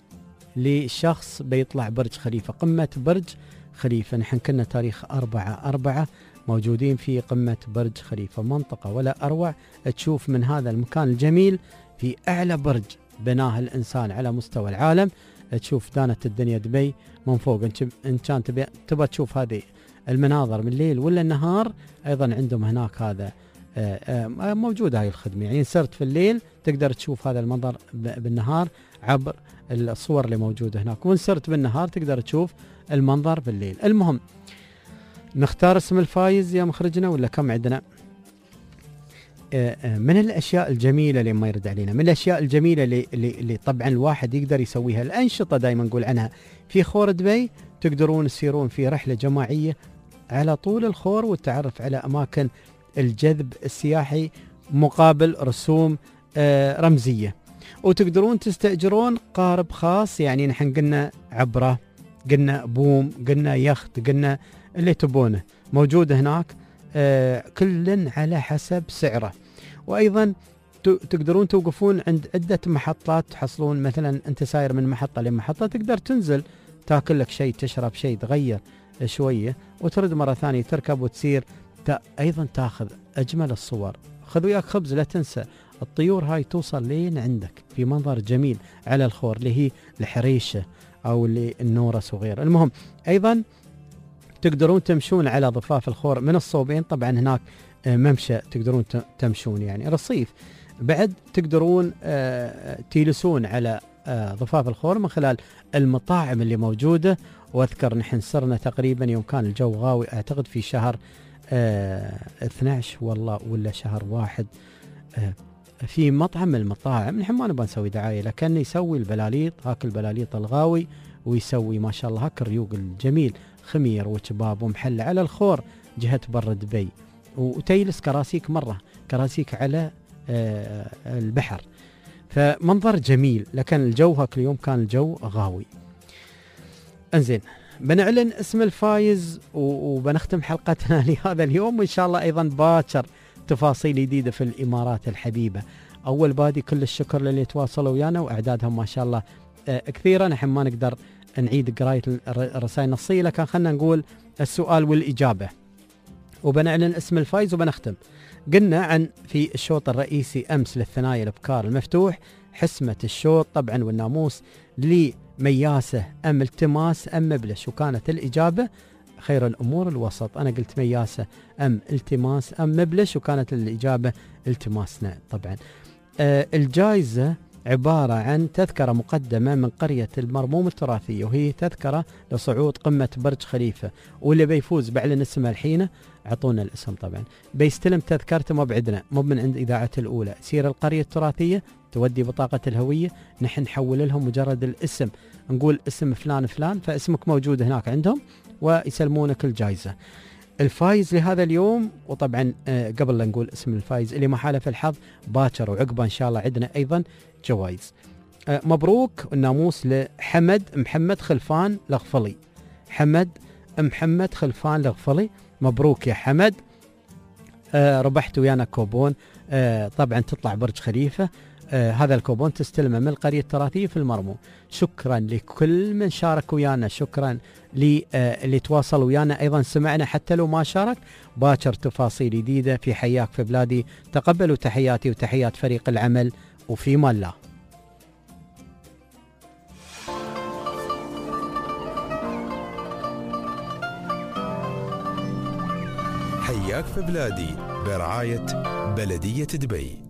لشخص بيطلع برج خليفة، قمة برج خليفة. نحن كنا تاريخ أربعة أربعة موجودين في قمة برج خليفة، منطقة ولا أروع تشوف من هذا المكان الجميل في أعلى برج بناه الإنسان على مستوى العالم، تشوف دانة الدنيا دبي من فوق. إن كان تبى تشوف هذه المناظر من الليل ولا النهار أيضا عندهم هناك هذا موجودة هاي الخدمة. يعني صرت في الليل تقدر تشوف هذا المنظر بالنهار عبر الصور اللي موجودة هناك، وإن صرت بالنهار تقدر تشوف المنظر بالليل. المهم نختار اسم الفايز يا مخرجنا ولا كم عندنا؟ من الأشياء الجميلة اللي ما يرد علينا، من الأشياء الجميلة اللي, اللي, اللي طبعا الواحد يقدر يسويها، الأنشطة دائما نقول عنها في خور دبي، تقدرون تسيرون في رحلة جماعية على طول الخور والتعرف على أماكن الجذب السياحي مقابل رسوم آه رمزية، وتقدرون تستأجرون قارب خاص، يعني نحن قلنا عبرة، قلنا بوم، قلنا يخت، قلنا اللي تبونه موجود هناك، آه كل على حسب سعره. وأيضا تقدرون توقفون عند عدة محطات، تحصلون مثلا أنت ساير من محطة لمحطة تقدر تنزل تاكل لك شيء، تشرب شيء، تغير شوية وترد مرة ثانية تركب وتسير. تا أيضا تاخذ أجمل الصور، خذ وياك خبز لا تنسى. الطيور هاي توصل لين عندك في منظر جميل على الخور اللي هي الحريشة أو اللي النورس وغيره. المهم أيضا تقدرون تمشون على ضفاف الخور من الصوبين، طبعا هناك ممشى تقدرون تمشون يعني رصيف. بعد تقدرون تجلسون على ضفاف الخور من خلال المطاعم اللي موجودة. واذكر نحن صرنا تقريبا يوم كان الجو غاوي اعتقد في شهر آه اثني عشر والله ولا شهر واحد، آه في مطعم من المطاعم، نحن ما نبغى نسوي دعاية لكن يسوي البلاليط، هاك البلاليط الغاوي، ويسوي ما شاء الله هاك الريوق الجميل، خمير وشباب ومحلة على الخور جهة بر دبي، وتجلس كراسيك مرة كراسيك على آه البحر، فمنظر جميل. لكن الجو هاك اليوم كان الجو غاوي. انزين بنعلن اسم الفايز وبنختم حلقتنا لهذا اليوم، وإن شاء الله أيضا باكر تفاصيل جديدة في الإمارات الحبيبة. أول بادي كل الشكر للي تواصلوا ويانا وأعدادهم ما شاء الله كثيرة، نحن ما نقدر نعيد قراية الرسائل النصية، لكن خلنا نقول السؤال والإجابة وبنعلن اسم الفايز وبنختم. قلنا عن في الشوط الرئيسي أمس للثنايا الأبكار المفتوح، حسمة الشوط طبعا والناموس لمياسة أم التماس أم مبلش، وكانت الإجابة خير الأمور الوسط. أنا قلت مياسة أم التماس أم مبلش، وكانت الإجابة التماسنا طبعا. آه الجائزة عبارة عن تذكرة مقدمة من قرية المرموم التراثية، وهي تذكرة لصعود قمة برج خليفة، واللي بيفوز بعلن اسمه الحين، اعطونا الاسم طبعا، بيستلم تذكرته مو بعدنا مو من عند إذاعة الأولى، سير القرية التراثية تودي بطاقة الهوية، نحن نحول لهم مجرد الاسم، نقول اسم فلان فلان، فاسمك موجود هناك عندهم ويسلمونك الجائزة. الفايز لهذا اليوم، وطبعا قبل لا نقول اسم الفايز اللي ما حالف الحظ باكر وعقبه ان شاء الله عندنا ايضا جوائز. مبروك الناموس لحمد محمد خلفان الغفلي، حمد محمد خلفان الغفلي، مبروك يا حمد، ربحت ويانا كوبون، طبعا تطلع برج خليفة، آه هذا الكوبون تستلمه من القرية التراثية في المرموم. شكرا لكل من شارك ويانا، شكرا للي آه تواصل ويانا، أيضا سمعنا حتى لو ما شارك. باكر تفاصيل جديدة في حياك في بلادي، تقبلوا تحياتي وتحيات فريق العمل، وفي مال الله. حياك في بلادي برعاية بلدية دبي.